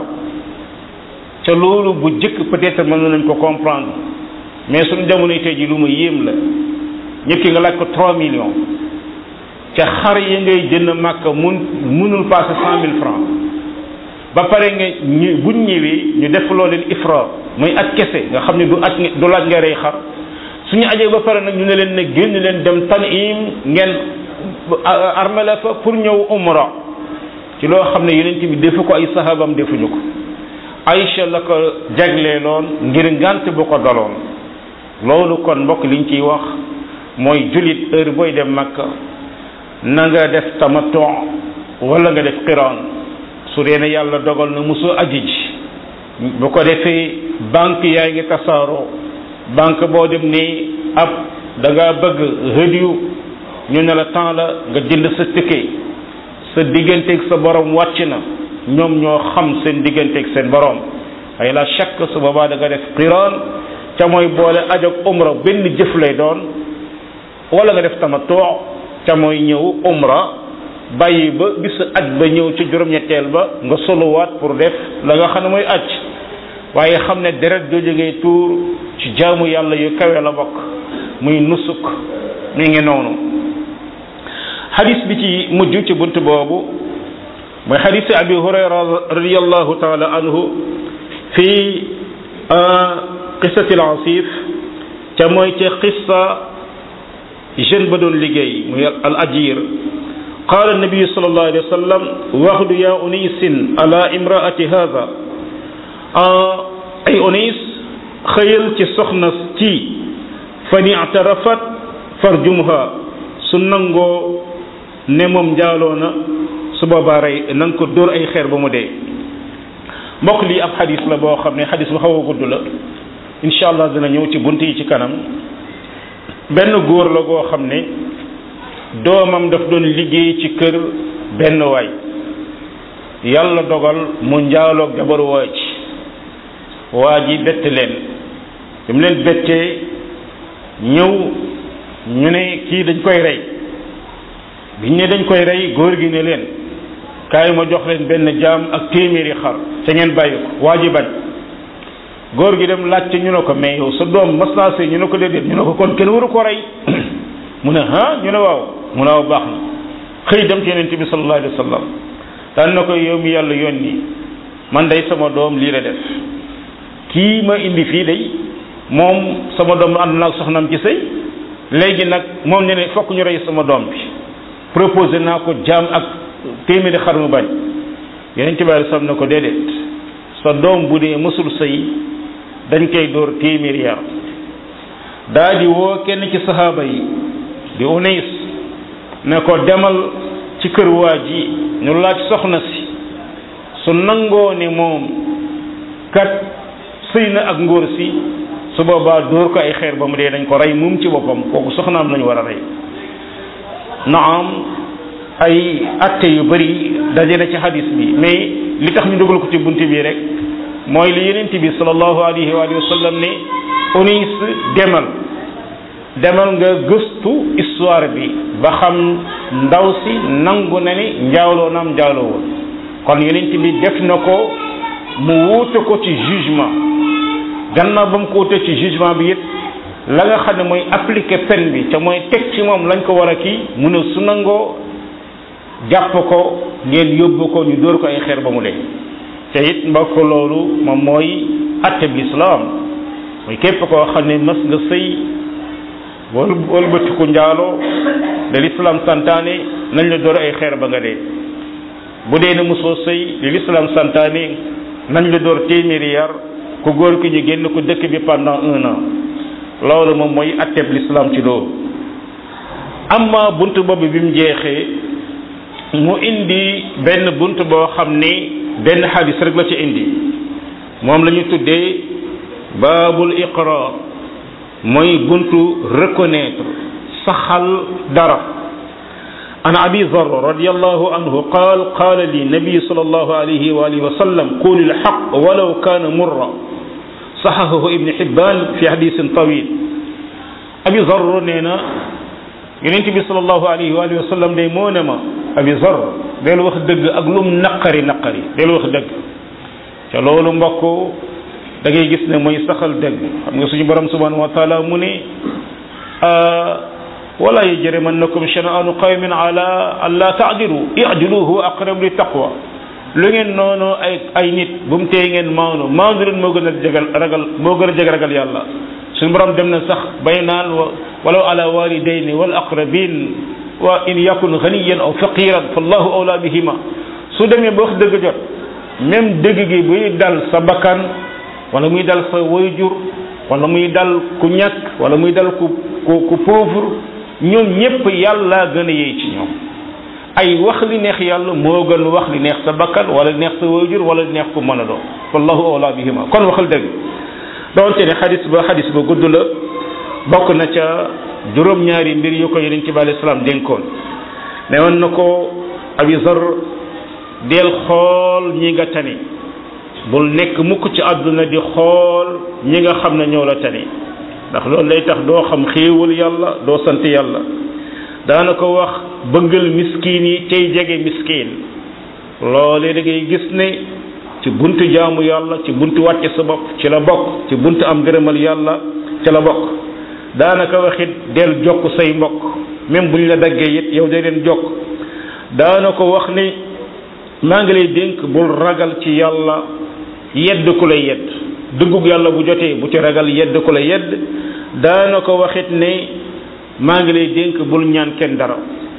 ca loolu bu jëkk peut-être mën nañ ko comprendre mais suñu jamonoy tey ji lu ma yéem la nit ki nga laaj ko trois millions ca xar yi ngay jënd Makka mun munul passer cent mille francs ba pare nga ñu buñ ñëwee ñu def loo leen ifraar muy at kese nga xam ne du at du laaj nga rey xar suñu ajee ba pare nag ñu ne leen ne génn leen dem Tanim ngeen armela fa pour ñëw umra ci loo xam ne yonent bi defu ko ay sahabam defuñu ko Aïcha la ko jagleeloon ngir ngant bu ko daloon loolu kon mbokk liñ ciy wax mooy jullit heure booy dem Makka na nga def tamattu wala nga def qiraan su dee ne yàlla dogal na mosoo aji ji bu ko defee banque yaa ngi tasaaroo banque boo dem ni ab da ngaa bëgg hëdiyu ñu ne la temps la nga jënd sa ticket sa digganteeg sa borom wàcc na ñoom ñoo xam seen digganteeg seen borom ay la chaque su boobaa da nga def qiraan ca mooy boole aj ak umra benn jëf lay doon wala nga def tamattu ca mooy ñëw umra bàyyi ba bisu aj ba ñëw ci juróom-ñetteel ba nga soluwaat pour def la nga xam ne mooy aj waaye xam ne deret jooju ngay tuur ci jaamu yàlla yu kawe la bokk muy nusuk mi ngi noonu xadis bi ci mujj ci bunt boobu mooy xadis abi hurayra radiallahu taala anhu fi qissati al asif ca mooy ca qissa jeune ba doon liggéey muy al ajir قال النبي صلى الله عليه وسلم واخد يا أنيس على امرأة هذا أي أنيس خيل ci soxna ci فني اعترفت فرجمها سننغو نمم جالونا سبابا ري نانكو دور ay xeer ba mu dee mbokk lii ab xadis la boo xam ne xadis bu xaw a gudd la incha allah dina ñëw ci bunt yi ci kanam benn góor la goo xam ne doomam daf doon liggéey ci kër benn waay yàlla dogal mu njaaloog jabaru waa ji waa ji bett leen bi mu leen bettee ñëw ñu ne kii dañ koy rey biñ ne dañ koy rey góor gi ne leen kaay ma jox leen benn jaam ak téeméeri xar te ngeen bàyyi ko waa ji bañ góor gi dem laajte ñu ne ko mais yow sa doom mas naa sëy ñu ne ko déedéet ñu ne ko kon kenn waru ko rey mu ne ah ñu ne waaw mu ne waaw baax na xëy dem ci yonent bi sallallahu alayhi wa sallam daan na ko yow mi yàlla yónni man day sama doom lii la def kii ma indi fii day moom sama doom ànd naag soxnaam ci sëy léegi nag moom ne ne fokk ñu rey sama doom bi proposé naa ko jaam ak téeméeri xar mu bañ yonent bi sallallahu na ko déedéet sa doom bu dee mësul sëy dañ koy dóor téeméeri yar daa di woo kenn ci sahaaba yi di Unays ne ko demal ci kër waa ji ñu laaj soxna si su nangoo ne moom kat sëy na ak ngóor si su boobaa dóor ko ay xeer ba mu dee dañ ko rey moom ci boppam kooku soxnaam lañu war a rey naam ay atte yu bari daje na ci hadis bi mais li tax ñu dugal ko ci bunt bi rek mooy li yonent bi sallallahu alayhi wa sallam ne Unays demal demal nga gëstu histoire bi ba xam ndaw si nangu na ni njaaloo naam njaaloo woon kon yonent bi def na ko mu wuute ko ci jugement gannaaw ba mu ko wuute ci jugement bi it la nga xam ne mooy appliquer peine bi te mooy teg ci moom lañ ko war a kii mu ne su nangoo jàpp ko ngeen yóbbu ko ñu dóor ko ay xeer ba mu dee te it mbokk loolu moom mooy atte bi islam mooy képp koo xam ne mas nga sëy wal wëlbatiku njaaloo de l'islam santaane nañ la door ay xeer ba nga dee bu dee ne mosoo sëy de l'islam santaane nañ la door téeméeri yar ku góor ki ñu génn ko dëkk bi pendant un an loolu moom mooy atteb l'islam ci loolu amma bunt boobu bi mu jeexee mu indi benn bunt boo xam ne benn xadis rek la ci indi moom la ñu tuddee baabul iqrar mooy buntu reconnaître saxal dara an abi zar radiyallahu anhu qaal qaala li nabi sallallahu alayhi wa alihi wa sallam qul al haqq walaw kana murra sahahahu ibn hibban fi hadithin tawil abi zar nee na yonent bi sallallahu alayhi wa alihi wa sallam day moo ne ma abi zar del wax dëgg ak lum naqari naqari del wax dëgg te loolu mbokk da ngay gis ne mooy saxal dëgg xam nga suñu borom subhanahu wa taala mu ne wala yajrimannakum shana'anu qawmin ala alla ta'dilu i'dilu huwa aqrabu lit taqwa lu ngeen noonu ay ay nit bu mu tee ngeen maanu maanu leen moo gën a jagal ragal moo gën a jag ragal yàlla suñu borom dem na sax bay naan walaw ala walidayni wal aqrabin wa in yakun ghaniyan aw faqiran fallahu awla bihima su demee ba wax dëgg jot même dëgg gi buy dal sa bakkan wala muy dal sa wayjur wala muy dal ku ñàkk wala muy dal ku ku ku pauvre ñoom ñépp yàlla gën a yey ci ñoom ay wax li neex yàlla moo gën wax li neex sa bakkan wala li neex sa wayjur wala li neex ku mën a doon wallahu awla bihima kon waxal dëgg doonte ne xadis ba xadis ba gudd la bokk na ca juróom-ñaari mbir yu ko yonent bi alayhi salaam dénkoon ne woon na ko Abi Zar del xool ñi nga tane bul nekk mukk ci àdduna di xool ñi nga xam ne ñoo la tane ndax loolu lay tax doo xam xéewal yàlla doo sant yàlla daana ko wax bëggal miskin yi cay jege miskin loolee da ngay gis ne ci buntu jaamu yàlla ci buntu wàcce sa bopp ci la bokk ci buntu am gërëmal yàlla ci la bokk daanaka waxit del jokk say mbokk même bu ñu la daggee it yow day leen jokk daana ko wax ni maa ngi lay dénk bul ragal ci yàlla yedd ku la yedd dëggug yàlla bu jotee bu ci ragal yedd ku la yedd daana ko waxit ne maa ngi lay dénk bul ñaan kenn dara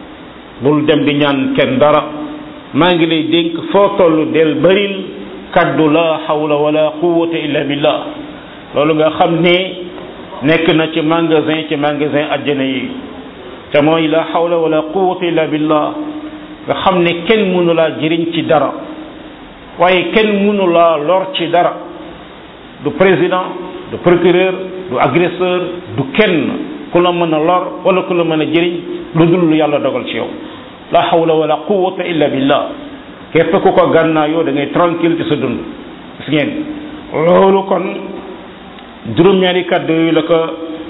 bul dem di ñaan kenn dara maa ngi lay dénk foo toll del baril kaddu la hawla wala quwwata illa billah loolu nga xam ne nekk na ci magasin ci magasin àjjana yi te mooy la hawla wala quwwata illa billah nga xam ne kenn mënu laa jëriñ ci dara waaye kenn mënu laa lor ci dara du président du procureur du agresseur du kenn ku la mën a lor wala ku la mën a jëriñ lu dul lu yàlla dogal ci yow la hawla wala quwwata illa billah képp ku ko gànnaayoo da ngay tranquille ci sa dund gis ngeen loolu kon juróom-ñaari kàddu yooyu la ko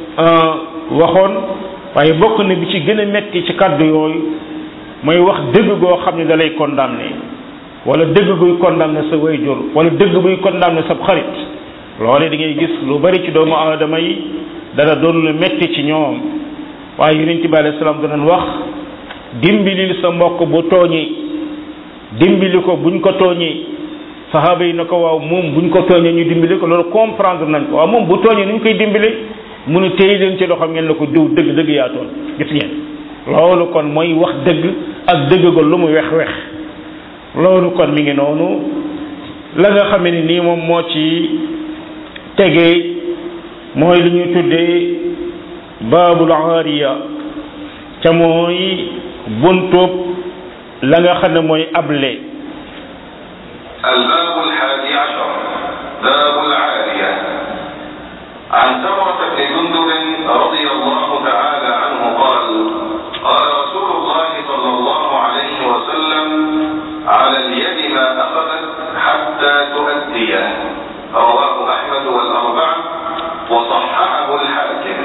waxoon waaye bokk na bi ci gën a metti ci kàddu yooyu mooy wax dëgg goo xam ne da lay condamné wala dëgg guy condamné sa wayjur wala dëgg buy condamné sa xarit loole da ngay gis lu bari ci doomu aadama yi dana doon lu metti ci ñoom waaye yonent bi alayhi salaam danañ wax dimbilil sa mbokk bu tooñee dimbili ko buñ ko tooñee sahaaba yi na ko waaw moom buñ ko tooñee ñu dimbili ko loolu comprendre nañ ko waaw moom bu tooñee ni ñu koy dimbili mu ne téy leen ci loxo ngeen la ko diw dëgg dëgg yaa tooñ gis ngeen loolu kon mooy wax dëgg ak dëgg ko lu mu wex wex loolu kon mi ngi noonu la nga xam ne nii moom moo ci tegee mooy li ñuy tuddee baabul aariya ca mooy buntub la nga xam ne mooy able الباب الحادي عشر باب العارية عن سمرة بن جندب رضي الله تعالى عنه قال قال رسول الله صلى الله عليه وسلم على اليد ما أخذت حتى تؤديه رواه أحمد والأربعة وصححه الحاكم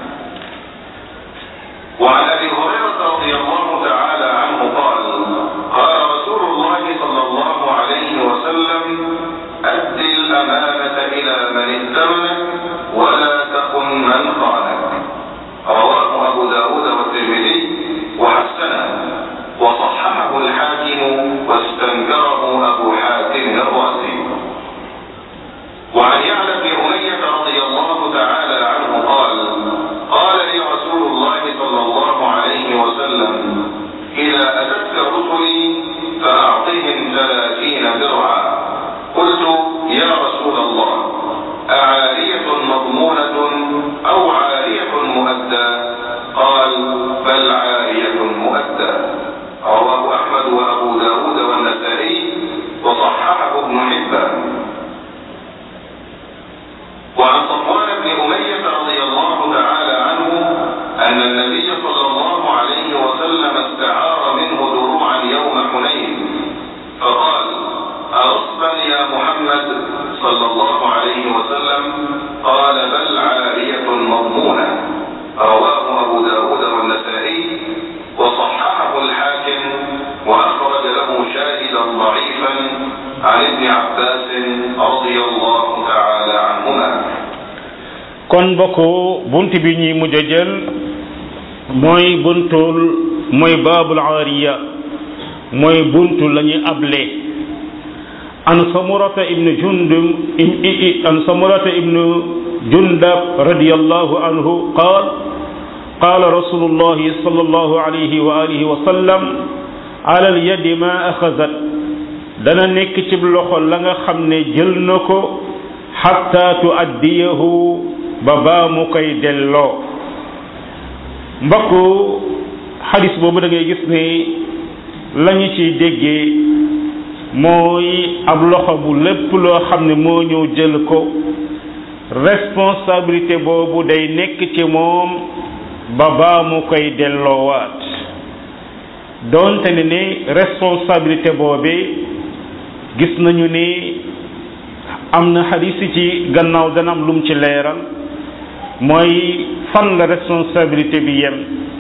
وعن أبي هريرة رضي الله تعالى عنه قال قال رسول الله صلى الله عليه وسلم أد الأمانة إلى من ائتمنك ولا تخن من خانك رواه أبو داود والترمذي وحسنه وصححه الحاكم واستنكره أبو حاتم الرازي وعن يعلى بن أمية رضي الله تعالى عنه قال قال لي رسول الله صلى الله عليه وسلم إذا أتتك رسلي فأعطهم ثلاثين درعا قلت يا رسول الله أعارية مضمونة أو عارية مؤدى قال بل عارية مؤدى رواه أحمد وأبو داود والنسائي وصححه ابن حبان وعن صفوان بن أمية رضي الله تعالى عنه أن النبي صلى الله عليه وسلم استعار منه دروعا يوم حنين فقال أرصبا يا محمد صلى الله عليه وسلم قال بل عارية مضمونة رواه أبو داود والنسائي وصححه الحاكم وأخرج له شاهدا ضعيفا عن ابن عباس رضي الله تعالى عنهما kon bokku bunt bi ñuy mujj a jël mooy buntul mooy baabul aariya mooy buntu la ñuy able an samurata ibnu jundum an samurata ibnu jundab radiyallahu anhu qaal qaala rasulullahi sallallahu alayhi wa alihi wa sallam ala al yadi ma axazat dana nekk ci loxo la nga xam ne jël na ko xatta tuaddiyahu ba baa mu koy delloo. mbokku xadis boobu da ngay gis ne lañu ciy déggee mooy ab loxo bu lépp loo xam ne moo ñëw jël ko responsabilité boobu day nekk ci moom ba baa mu koy delloowaat doonte ne ne responsabilité boobee gis nañu ni am na xadis yi ci gannaaw dana am lum ci leeral mooy fan la responsabilité bi yem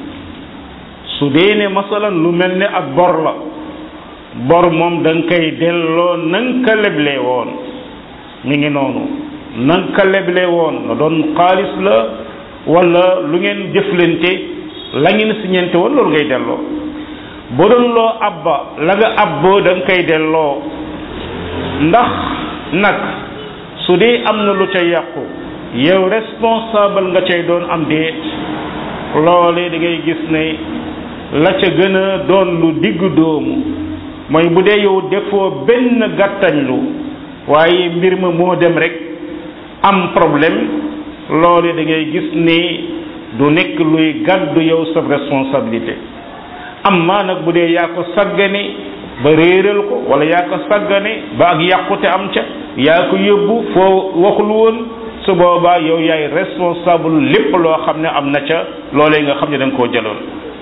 su dee ne masalan lu mel ne ak bor la bor moom da nga koy delloo na nga ko leblee woon mi ngi noonu na nga ko leblee woon na doon xaalis la wala lu ngeen jëflante la ngeen siñente woon loolu ngay delloo boo doon loo abba la nga abboo da nga koy delloo ndax nag su dee am na lu ca yàqu yow responsable nga cay doon am déet loolee da ngay gis ne la ca gën a doon lu diggu doomu mooy bu dee yow defoo benn gàttañlu waaye mbir ma moo dem rek am problème loolee da ngay gis ne du nekk luy gàddu yow sa responsabilité am maa nag bu dee yaa ko saggane ba réeral ko wala yaa ko saggane ba ak yàqute am ca yaa ko yóbbu foo waxul woon su boobaa yow yaay responsable lépp loo xam ne am na ca loolee nga xam ne da nga koo jëloon.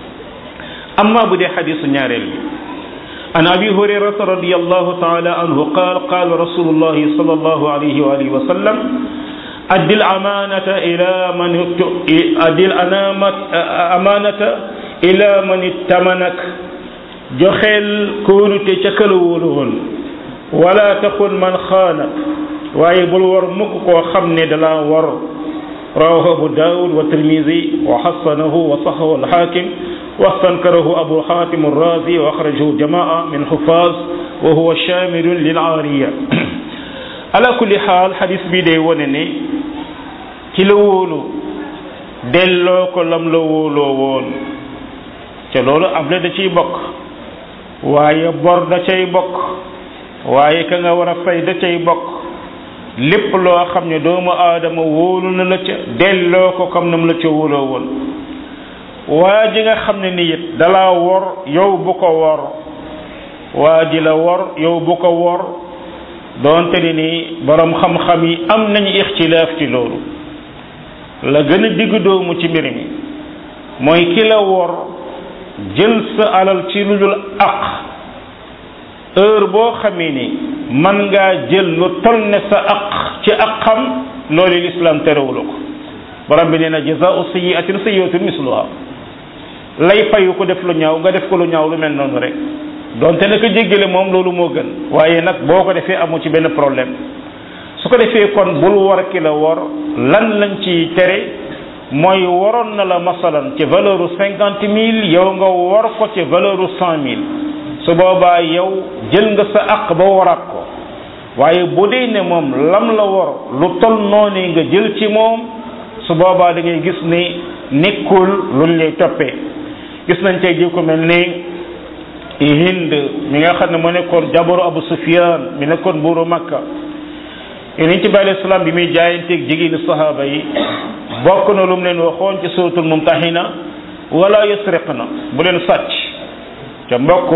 amma bu dee xadisu ñaareel bi an abi hurayrata radiyallahu taala anhu qaal qaala rasulullahi sallallahu alayhi wa alihi wa sallam addil amanata ila man addil amanata ila man ittamanak joxeel kóolute ca kala wóolu woon wala taxun man xaanak waaye bul war mukk koo xam ne dala war rawahu abu daawud wa tirmisi wa xasanahu wa saxahu alxaakim wa stankarahu abu xaatim arrazi wa axrajahu jamaa min xufaaz wa huwa shaamilun lil aariya ala kulli xaal xadis bi day wone ne ci la wóolu delloo ko lam la wóoloo woon te loolu am na da ciy bokk waaye bor da cay bokk waaye ka nga war a fay da cay bokk lépp loo xam ne doomu aadama wóolu na la ca delloo ko comme nam la ca wóoloo woon waa ji nga xam ne ni it dalaa wor yow bu ko wor waa ji la wor yow bu ko wor doonte ni ni borom xam-xam yi am nañu ixtilaaf ci loolu la gën a diggu doomu ci mbir mi mooy ki la wor jël sa alal ci lu dul aq heure boo xamee ni man ngaa jël lu toll ne sa aq ci aqam loolu lislaam terewulu ko borom bi nee na jazaa'u sayyi'atin sayyi'atun misluha lay fayu ko def lu ñaaw nga def ko lu ñaaw lu mel noonu rek donte ne ko jéggale moom loolu moo gën waaye nag boo ko defee amu ci benn problème su ko defee kon bul war ki la wor lan lañ ci tere mooy waroon na la masalan ci valeur u cinquante mille yow nga war ko ci valeur u cent mille su boobaa yow jël nga sa aq ba waraat ko waaye bu dee ne moom lam la war lu tol noonu nga jël ci moom su boobaa da ngay gis ni nekkul luñ lay toppee gis nañ tey ji ko mel ni Hind mi nga xam ne moo nekkoon jabaru Abu Sufyan mi nekkoon buuru Makka yonent bi alayhi salaam bi muy jaayanteeg jigéeni sahaaba yi bokk na lu mu leen waxoon ci suratul Mumtahina wala yusriqna bu leen sàcc te mbokk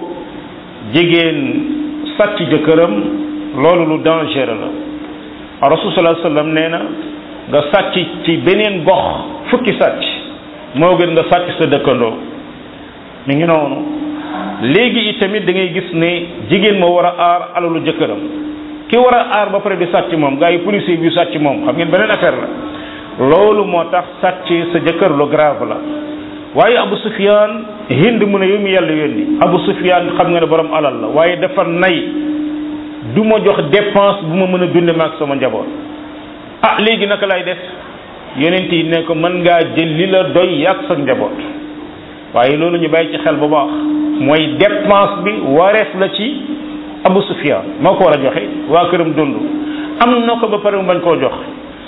jigéen sàcc jëkkëram loolu lu dangereux la rasul sallallahu alayhi wasallam nee na nga sàcc ci beneen gox fukki sàcc moo gën nga sàcc sa dëkkandoo mi ngi noonu léegi itamit da ngay gis ne jigéen moo war a aar alalu jëkkëram ki war a aar ba pare di sàcc moom gars yi policier bi sàcc moom xam ngeen beneen affaire la loolu moo tax sàcc sa jëkkër lu grave la waaye Abu Sufyan Hind mu ne yow mi yàlla yónni Abu Sufyan xam nga ne borom alal la waaye dafa nay du ma jox dépense bu ma mën a dunde maag sama njaboot ah léegi naka lay def yonent yi ne ko mën ngaa jël li la doy yàq sa njaboot waaye loolu ñu bàyyi ci xel bu baax mooy dépense bi wareef la ci Abu Sufyan moo ko war a joxe waa këram dund am na ko ba pare mu bañ koo jox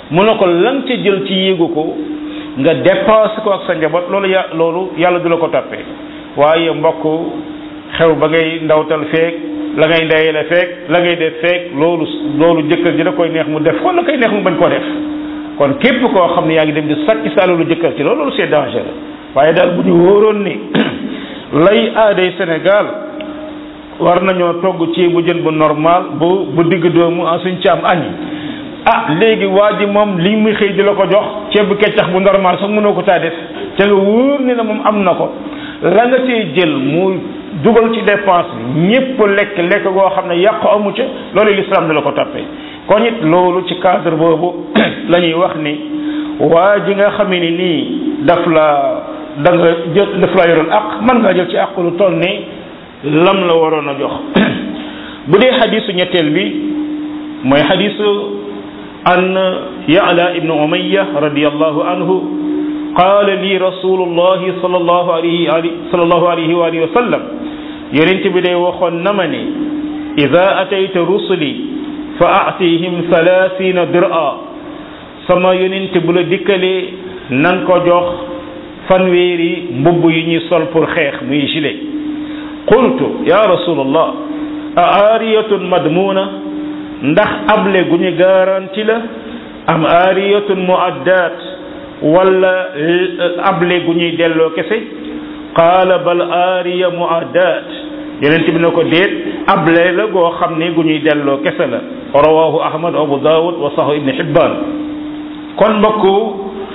mu ne ko lan ca jël ci yéegu ko nga dépassé ko ak sa njaboot loolu ya loolu yàlla du la ko toppee waaye mbokk xew ba ngay ndawtal feek la ngay ndeyale feek la ngay def feek loolu loolu jëkkër ji da koy neex mu def wala koy neex mu bañ koo def kon képp koo xam ne yaa ngi dem di sàcc sa alalu jëkkër ci loolu loolu c'est dangereux waaye daal bu ñu wóoroon ni lay aaday Sénégal war nañoo togg ci bu jën bu normal bu bu digg doomu en suñ ci am añ ah léegi waa ji moom li muy xëy di la ko jox ceeb bu keccax bu normal sax mënoo ko taa def te nga wóor ni la moom am na ko la nga cee jël mu dugal ci dépense bi ñépp lekk lekk goo xam ne yàqu amu ca loolu l'islam da la ko toppee kon it loolu ci cadre boobu la ñuy wax ni waa ji nga xam ne nii daf la da nga jël daf la yoroon ak mën ngaa jël ci àq lu toll ni lam la waroon a jox bu dee xadisu ñetteel bi mooy xadisu an Ya'la ibnu Umayya radiyallahu anhu qaala li rasulullahi sallallahu alayhi sallallahu alayhi wa alihi wa sallam yonent bi day waxoon na ma ne ida atayta rusuli fa aatihim thalathina dir'a sama yonent bu la dikkalee nan ko jox fanweeri mbubb yi ñuy sol pour xeex muy gilet qultu ya rasulallah a aariyatun madmuna ndax able gu ñu garanti la am aariyatun muaddat wala able gu ñuy delloo kese qaala bal aariya muaddat yonent bi ne ko déet able la goo xam ne gu ñuy delloo kese la rawahu ahmad abu dawud wa sahih ibn hibban kon mbokku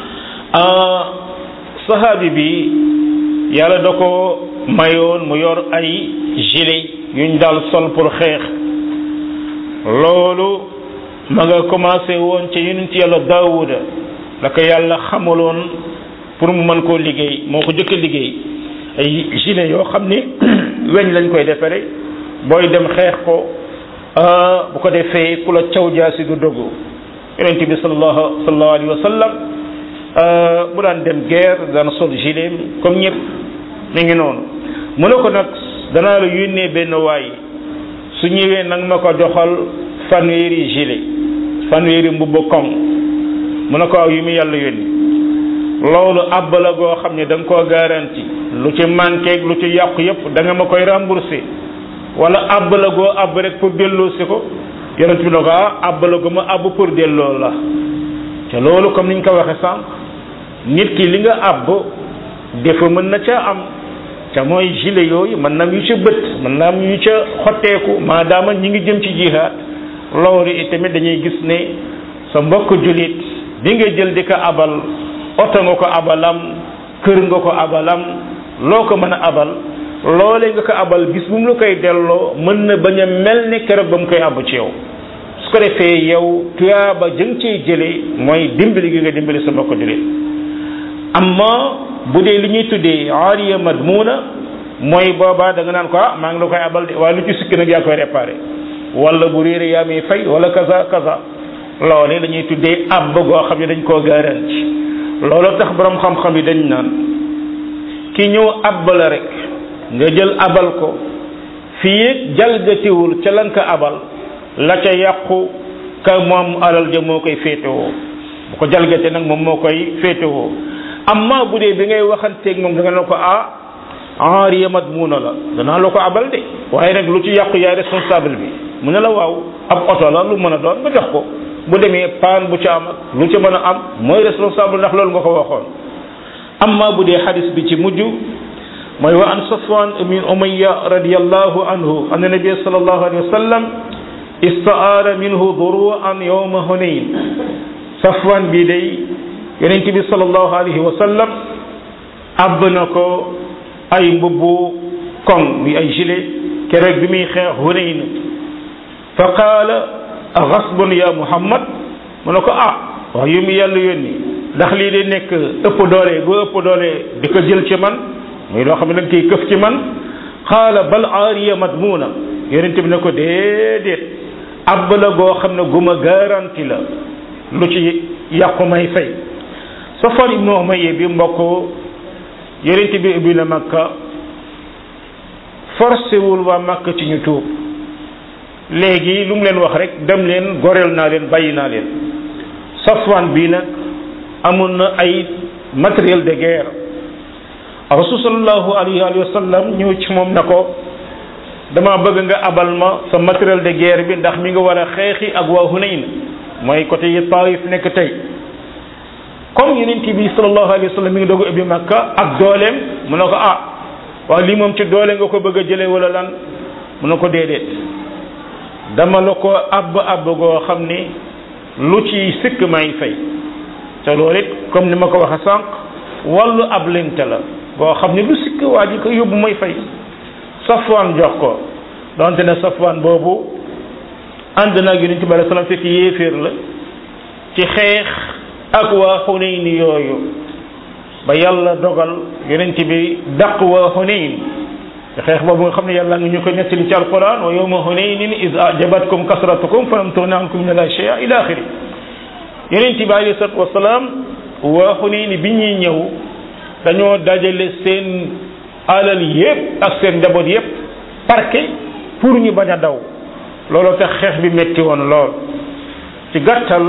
sahaabi bi yàlla da ko mayoon mu yor ay gilet yuñ daal sol pour xeex loolu ma nga commencé woon ci yonent yàlla daawuda la ko yàlla xamaloon pour mu mën koo liggéey moo ko jëkk a liggéey ay gilet yoo xam ni weñ lañ koy defare booy dem xeex ko bu ko defee ku la caw jaasi du dogu yonent bi sallallahu sallallahu alayhi wa sallam bu daan dem guerre daan sol gilet comme ñëpp mi ngi noonu mu ne ko nag danaa la yónnee benn waay su ñëwee nag ma ko joxal fanweeri gilet fanweeri mbubb koŋ mu ne ko aw yu mu yàlla yónni loolu àbb la goo xam ne da nga koo garanti lu ci manqué lu ci yàqu yëpp da nga ma koy remboursé wala àbb la goo àbb rek pour delloo si ko yonent bi ne ko ah àbb la go ma àbb pour delloo la te loolu comme niñ ko waxe sànq nit ki li nga àbb defa mën na caa am te mooy gilet yooyu mën na am yu ca bët mën na am yu ca xotteeku maadaama ñi ngi jëm ci jihaad loolu itamit dañuy gis ne sa mbokk jullit bi nga jël di ko abal oto nga ko abalam kër nga ko abalam loo ko mën a abal loolee nga ko abal bis bu mu la koy delloo mën na bañ a mel ne keroog ba mu koy àbb ci yow su ko defee yow tuyaaba jëng ciy jëlee mooy dimbali gi nga dimbali sa mbokk jullit amma bu dee li ñuy tuddee aariya madmuna mooy boobaa da nga naan ko ah maa ngi la koy abal de waaye lu ci sikki nag yaa koy réparé wala bu réeré yaa muy fay wala kaza kaza loolee la ñuy tuddee ab goo xam ne dañ koo garanti loolu tax borom xam-xam yi dañ naan ki ñëw ab la rek nga jël abal ko fii jalgatiwul ca lan ka abal la ca yàqu ka moom alal ja moo koy féetewoo bu ko jalgate nag moom moo koy féetewoo amma bu dee bi ngay waxanteeg moom da nga ne ko ah aariya madmuna la danaa la ko abal de waaye nag lu ci yàqu yaay responsable bi mu ne la waaw ab oto la lu mën a doon nga jox ko bu demee paan bu ca am ak lu ca mën a am mooy responsable ndax loolu nga ko waxoon amma bu dee xadis bi ci mujj mooy wa an Safwan ibn Umayya radiyallahu anhu anna nabiy sallallahu alayhi wa sallam istaara minhu duru'an yawma Hunayn Safwan bi day yonent bi sallallahu alayhi wa sallam àbb na ko ay mbubbu koŋ mi ay gilet keroog bi muy xeex Hunayn fa qaala aghasbun ya Muhammad mu ne ko ah wax yu mu yàlla yónni ndax lii de nekk ëpp doole bu ëpp doole di ko jël ci man muy loo xam ne da nga koy këf ci man qaala bal aariya madmuna yonent bi ne ko déedéet àbb la goo xam ne guma garanti la lu ci yàqu may fay Safwan ibnu Umayya bi mbokk yonent bi ubbi na Makka forcé wul waa Makka ci ñu tuub léegi lu mu leen wax rek dem leen goreel naa leen bàyyi naa leen Safwan bii nag amoon na ay matériel de guerre rasul sallallahu alayhi wa sallam ñëw ci moom na ko dama bëgg nga abal ma sa matériel de guerre bi ndax mi nga war a xeexi ak waa Hunayn mooy côté yi Taif nekk tey comme yonent bi sallallahu alayhi wa sallam mi ngi doog a ubbi Makka ak dooleem mu ne ko ah waaw lii moom ci doole nga ko bëgg a jëlee wala lan mu ne ko déedéet dama la ko àbb àbb goo xam ni lu ci sikk may fay te loolu it comme ni ma ko waxe sànq wàllu ab lente la boo xam ne lu sikk waa ji ko yóbbu may fay Safwaan jox ko donte ne Safwaan boobu ànd naag yonent bi sallallahu alayhi wa sallam fekk yéeféer la ci xeex ak waa Hunayn yooyu ba yàlla dogal yonent bi dàq waa Hunayn te xeex boobu nga xam ne yàlla ngi ñu ko nettali ci alquran wa yawma Hunaynin iz ajabatkum kasratukum falam tughni ankum min allahi shay'an ila axiri yonent bi alayhi salaatu wasalaam waa Hunayn bi ñuy ñëw dañoo dajale seen alal yépp ak seen njaboot yépp parqué pour ñu bañ a daw looloo tax xeex bi metti woon lool ci gàttal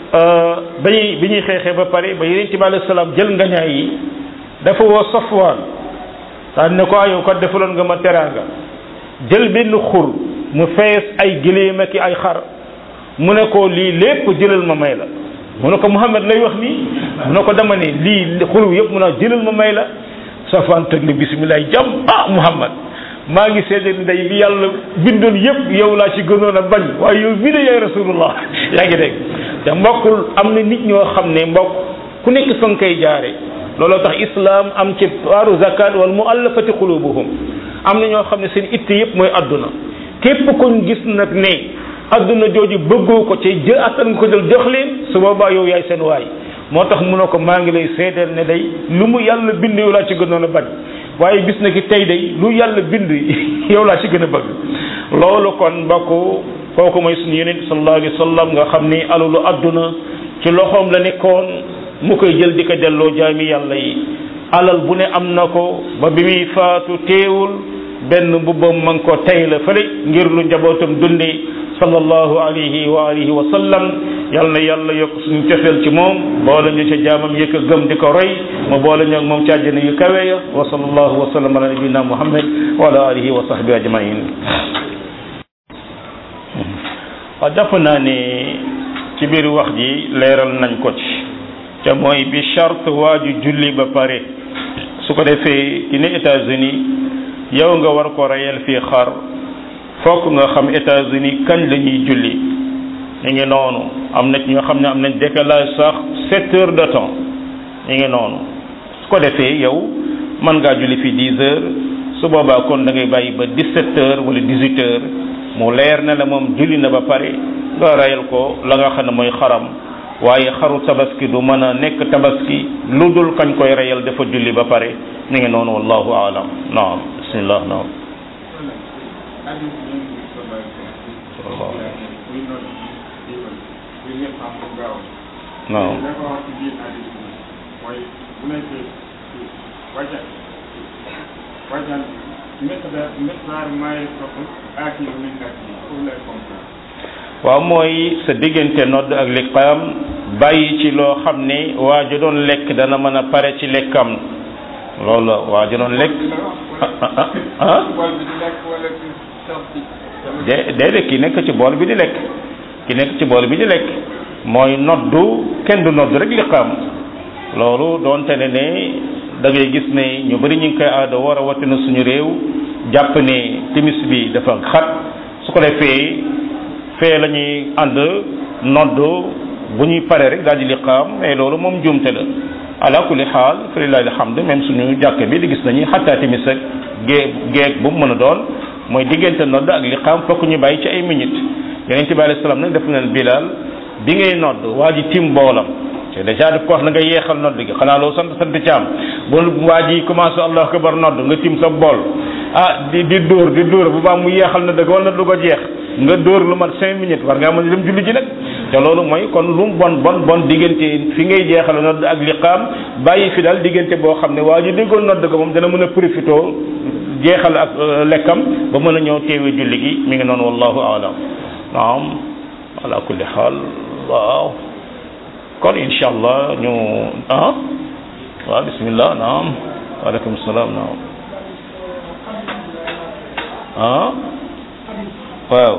ba ñuy bi ñuy xeexee ba pare ba yonent bi alayhi salaam jël ngañaay yi dafa woo Safwaan daan ne ko ayoo kat defaloon nga ma teraanga jël benn xur mu fees ay giléem ak ay xar mu ne ko lii lépp jëlal ma may la mu ne ko Muhammad lay wax nii mu ne ko dama ne lii xur yëpp mu ne jëlal ma may la Safwaan teg ne bisimilah jàmm ah Muhammad maa ngi seede ni day bi yàlla bindoon yëpp yow laa ci gënoon a bañ waaye yow bii de yaay rasulullah yaa ngi dégg te mbokkul am na nit ñoo xam ne mbokk ku nekk fa nga koy jaare looloo tax islam am ci waaru zakat wal muallafati qulubuhum am na ñoo xam ne seen itte yëpp mooy adduna képp kon gis nag ne adduna jooju bëggoo ko ci jë attan nga ko jël jox leen su boobaa yow yaay seen waay moo tax mu ne ko maa ngi lay seedeel ne day lu mu yàlla bind yow laa ci gënoon a bañ waaye bis na ki tey day lu yàlla bind yow laa ci gën a bëgg loolu kon mbokk kooku mooy suñu yonent sallallahu alayhi wa sallam nga xam ni alalu adduna ci loxoom la nekkoon mu koy jël di ko delloo jaami yàlla yi alal bu ne am na ko ba bi muy faatu teewul benn mbubbam ma ngi ko tey la fële ngir lu njabootam dundi sallallahu alayhi wa alihi wa sallam yal na yàlla yokk suñu cofeel ci moom boole ñu ca jaamam yëkk a gëm di ko roy ma boole ñu ak moom ci àjjana yu kawe ya wa sallallahu wa sallam ala nabiyina muhammad wa ala alihi wa sahbihi ajmain waaw jàpp naa ne ci biir wax ji leeral nañ ko ci te mooy bi charte waaju julli ba pare su ko defee ci ne États-Unis yow nga war ko reyal fii xar fokk nga xam États-Unis kañ la ñuy julli ñu ngi noonu am na ñoo xam ne am nañ décalage sax sept heures de temps ñu ngi noonu su ko defee yow mën ngaa julli fii dix heures su boobaa kon da ngay bàyyi ba dix-sept heures wala dix-huit heures mu leer na la moom julli na ba pare nga reyal ko la nga xam ne mooy xaram waaye xaru tabaski du mën a nekk tabaski lu dul kañ koy reyal dafa julli ba pare ñu ngi noonu wallahu aalam naam bismillah naam naam waaw mooy sa diggante nodd ak liqaam bàyyi ci loo xam ne waa ji doon lekk dana mën a pare ci lekkam loolu la waa ji doon lekk ah ah de déedéet ki nekk ci bool bi di lekk ki nekk ci bool bi di lekk mooy noddu kenn du nodd rek liqaam loolu doonte ne ne da ngay gis ne ñu bari ñu ngi koy aada war a watina suñu réew jàpp ne timis bi dafa xat su ko defee fee la ñuy ànd nodd bu ñuy paree rek daal di liqaam mais loolu moom njuumte la ala kulli xaal fa lillahi alhamdu même suñu jàkk bi di gis nañu xattaa timis ak gée géeg bu mu mën a doon mooy diggante nodd ak liqaam fokk ñu bàyyi ci ay minutes yonent bi alayhi salaam nag def na Bilaal bi ngay nodd waa ji tim boolam te déjà daf ko wax na nga yeexal nodd gi xanaa loo sant sant caam bu waa ji commencé allahu akbar nodd nga tim sa bool ah di di dóor di dóor bu baax mu yeexal na dëgg wala du ko jeex nga dóor lu mat cinq minutes war ngaa mën a dem julli ji nag te loolu mooy kon lu mu bon bon bon diggante fi ngay jeexal nodd ak liqaam bàyyi fi daal diggante boo xam ne waa ji déggoon nodd ga moom dana mën a profité jeexal ak lekkam ba mën a ñëw teewee julli gi mi ngi noonu wallahu aalam naam ala kulli xaal waaw kon incha allah ñu ah waaw bismillah naam waaleykum salaam naam ah waaw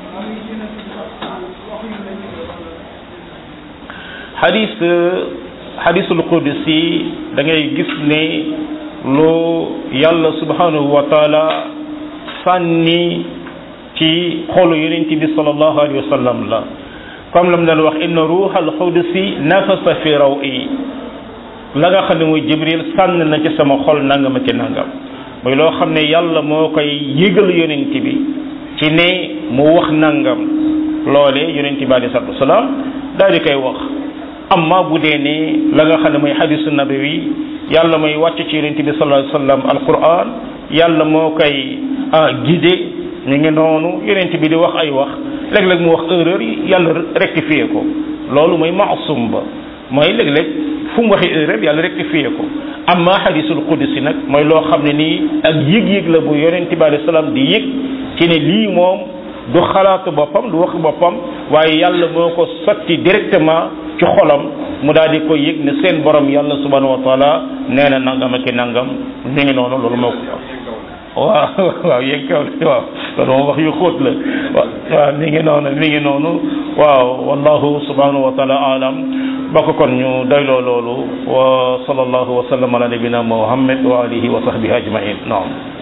xadis xadisul qudsi da ngay gis ne lu yàlla subhanahu wa taala sànni ci xolu yonent bi sallallahu alayhi wa sallam la comme la mu daan wax inna ruuxal qudsi nafasa fi rawi la nga xam ne mooy jibril sànn na ci sama xol nangam ci nangam mooy loo xam ne yàlla moo koy yëgal yonent bi ci ne mu wax nangam loole yonent bi alayhi salaatu wasalaam daal di koy wax amma bu dee ne la nga xam ne mooy hadisu nabawi yàlla mooy wàcc ci yonent bi sallallahu alayhi wasallam alquran yàlla moo koy guidé ñu ngi noonu yonent bi di wax ay wax léeg-léeg mu wax erreur yi yàlla rectifié ko loolu mooy maasum ba mooy léeg-léeg fu mu waxee erreur yàlla rectifié ko amma hadisul qudsi nag mooy loo xam ne nii ak yëg-yëg la bu yonent bi alayhi salaam di yëg ci ne lii moom du xalaatu boppam du wax boppam waaye yàlla moo ko sotti directement ci xolam mu daal di koy yëg ne seen borom yàlla subhanahu wa taala nee na nangam ak nangam mi ngi noonu loolu moo ko waaw waaw yéeg kaw waaw loolu moom wax yu xóot la waaw waaw mi ngi noonu mi ngi noonu waaw wallahu subhanahu wa taala alam bokk kon ñu doyloo loolu wa sallallahu wa sallam ala nabina muhammad wa alihi wa sahbihi ajmain naam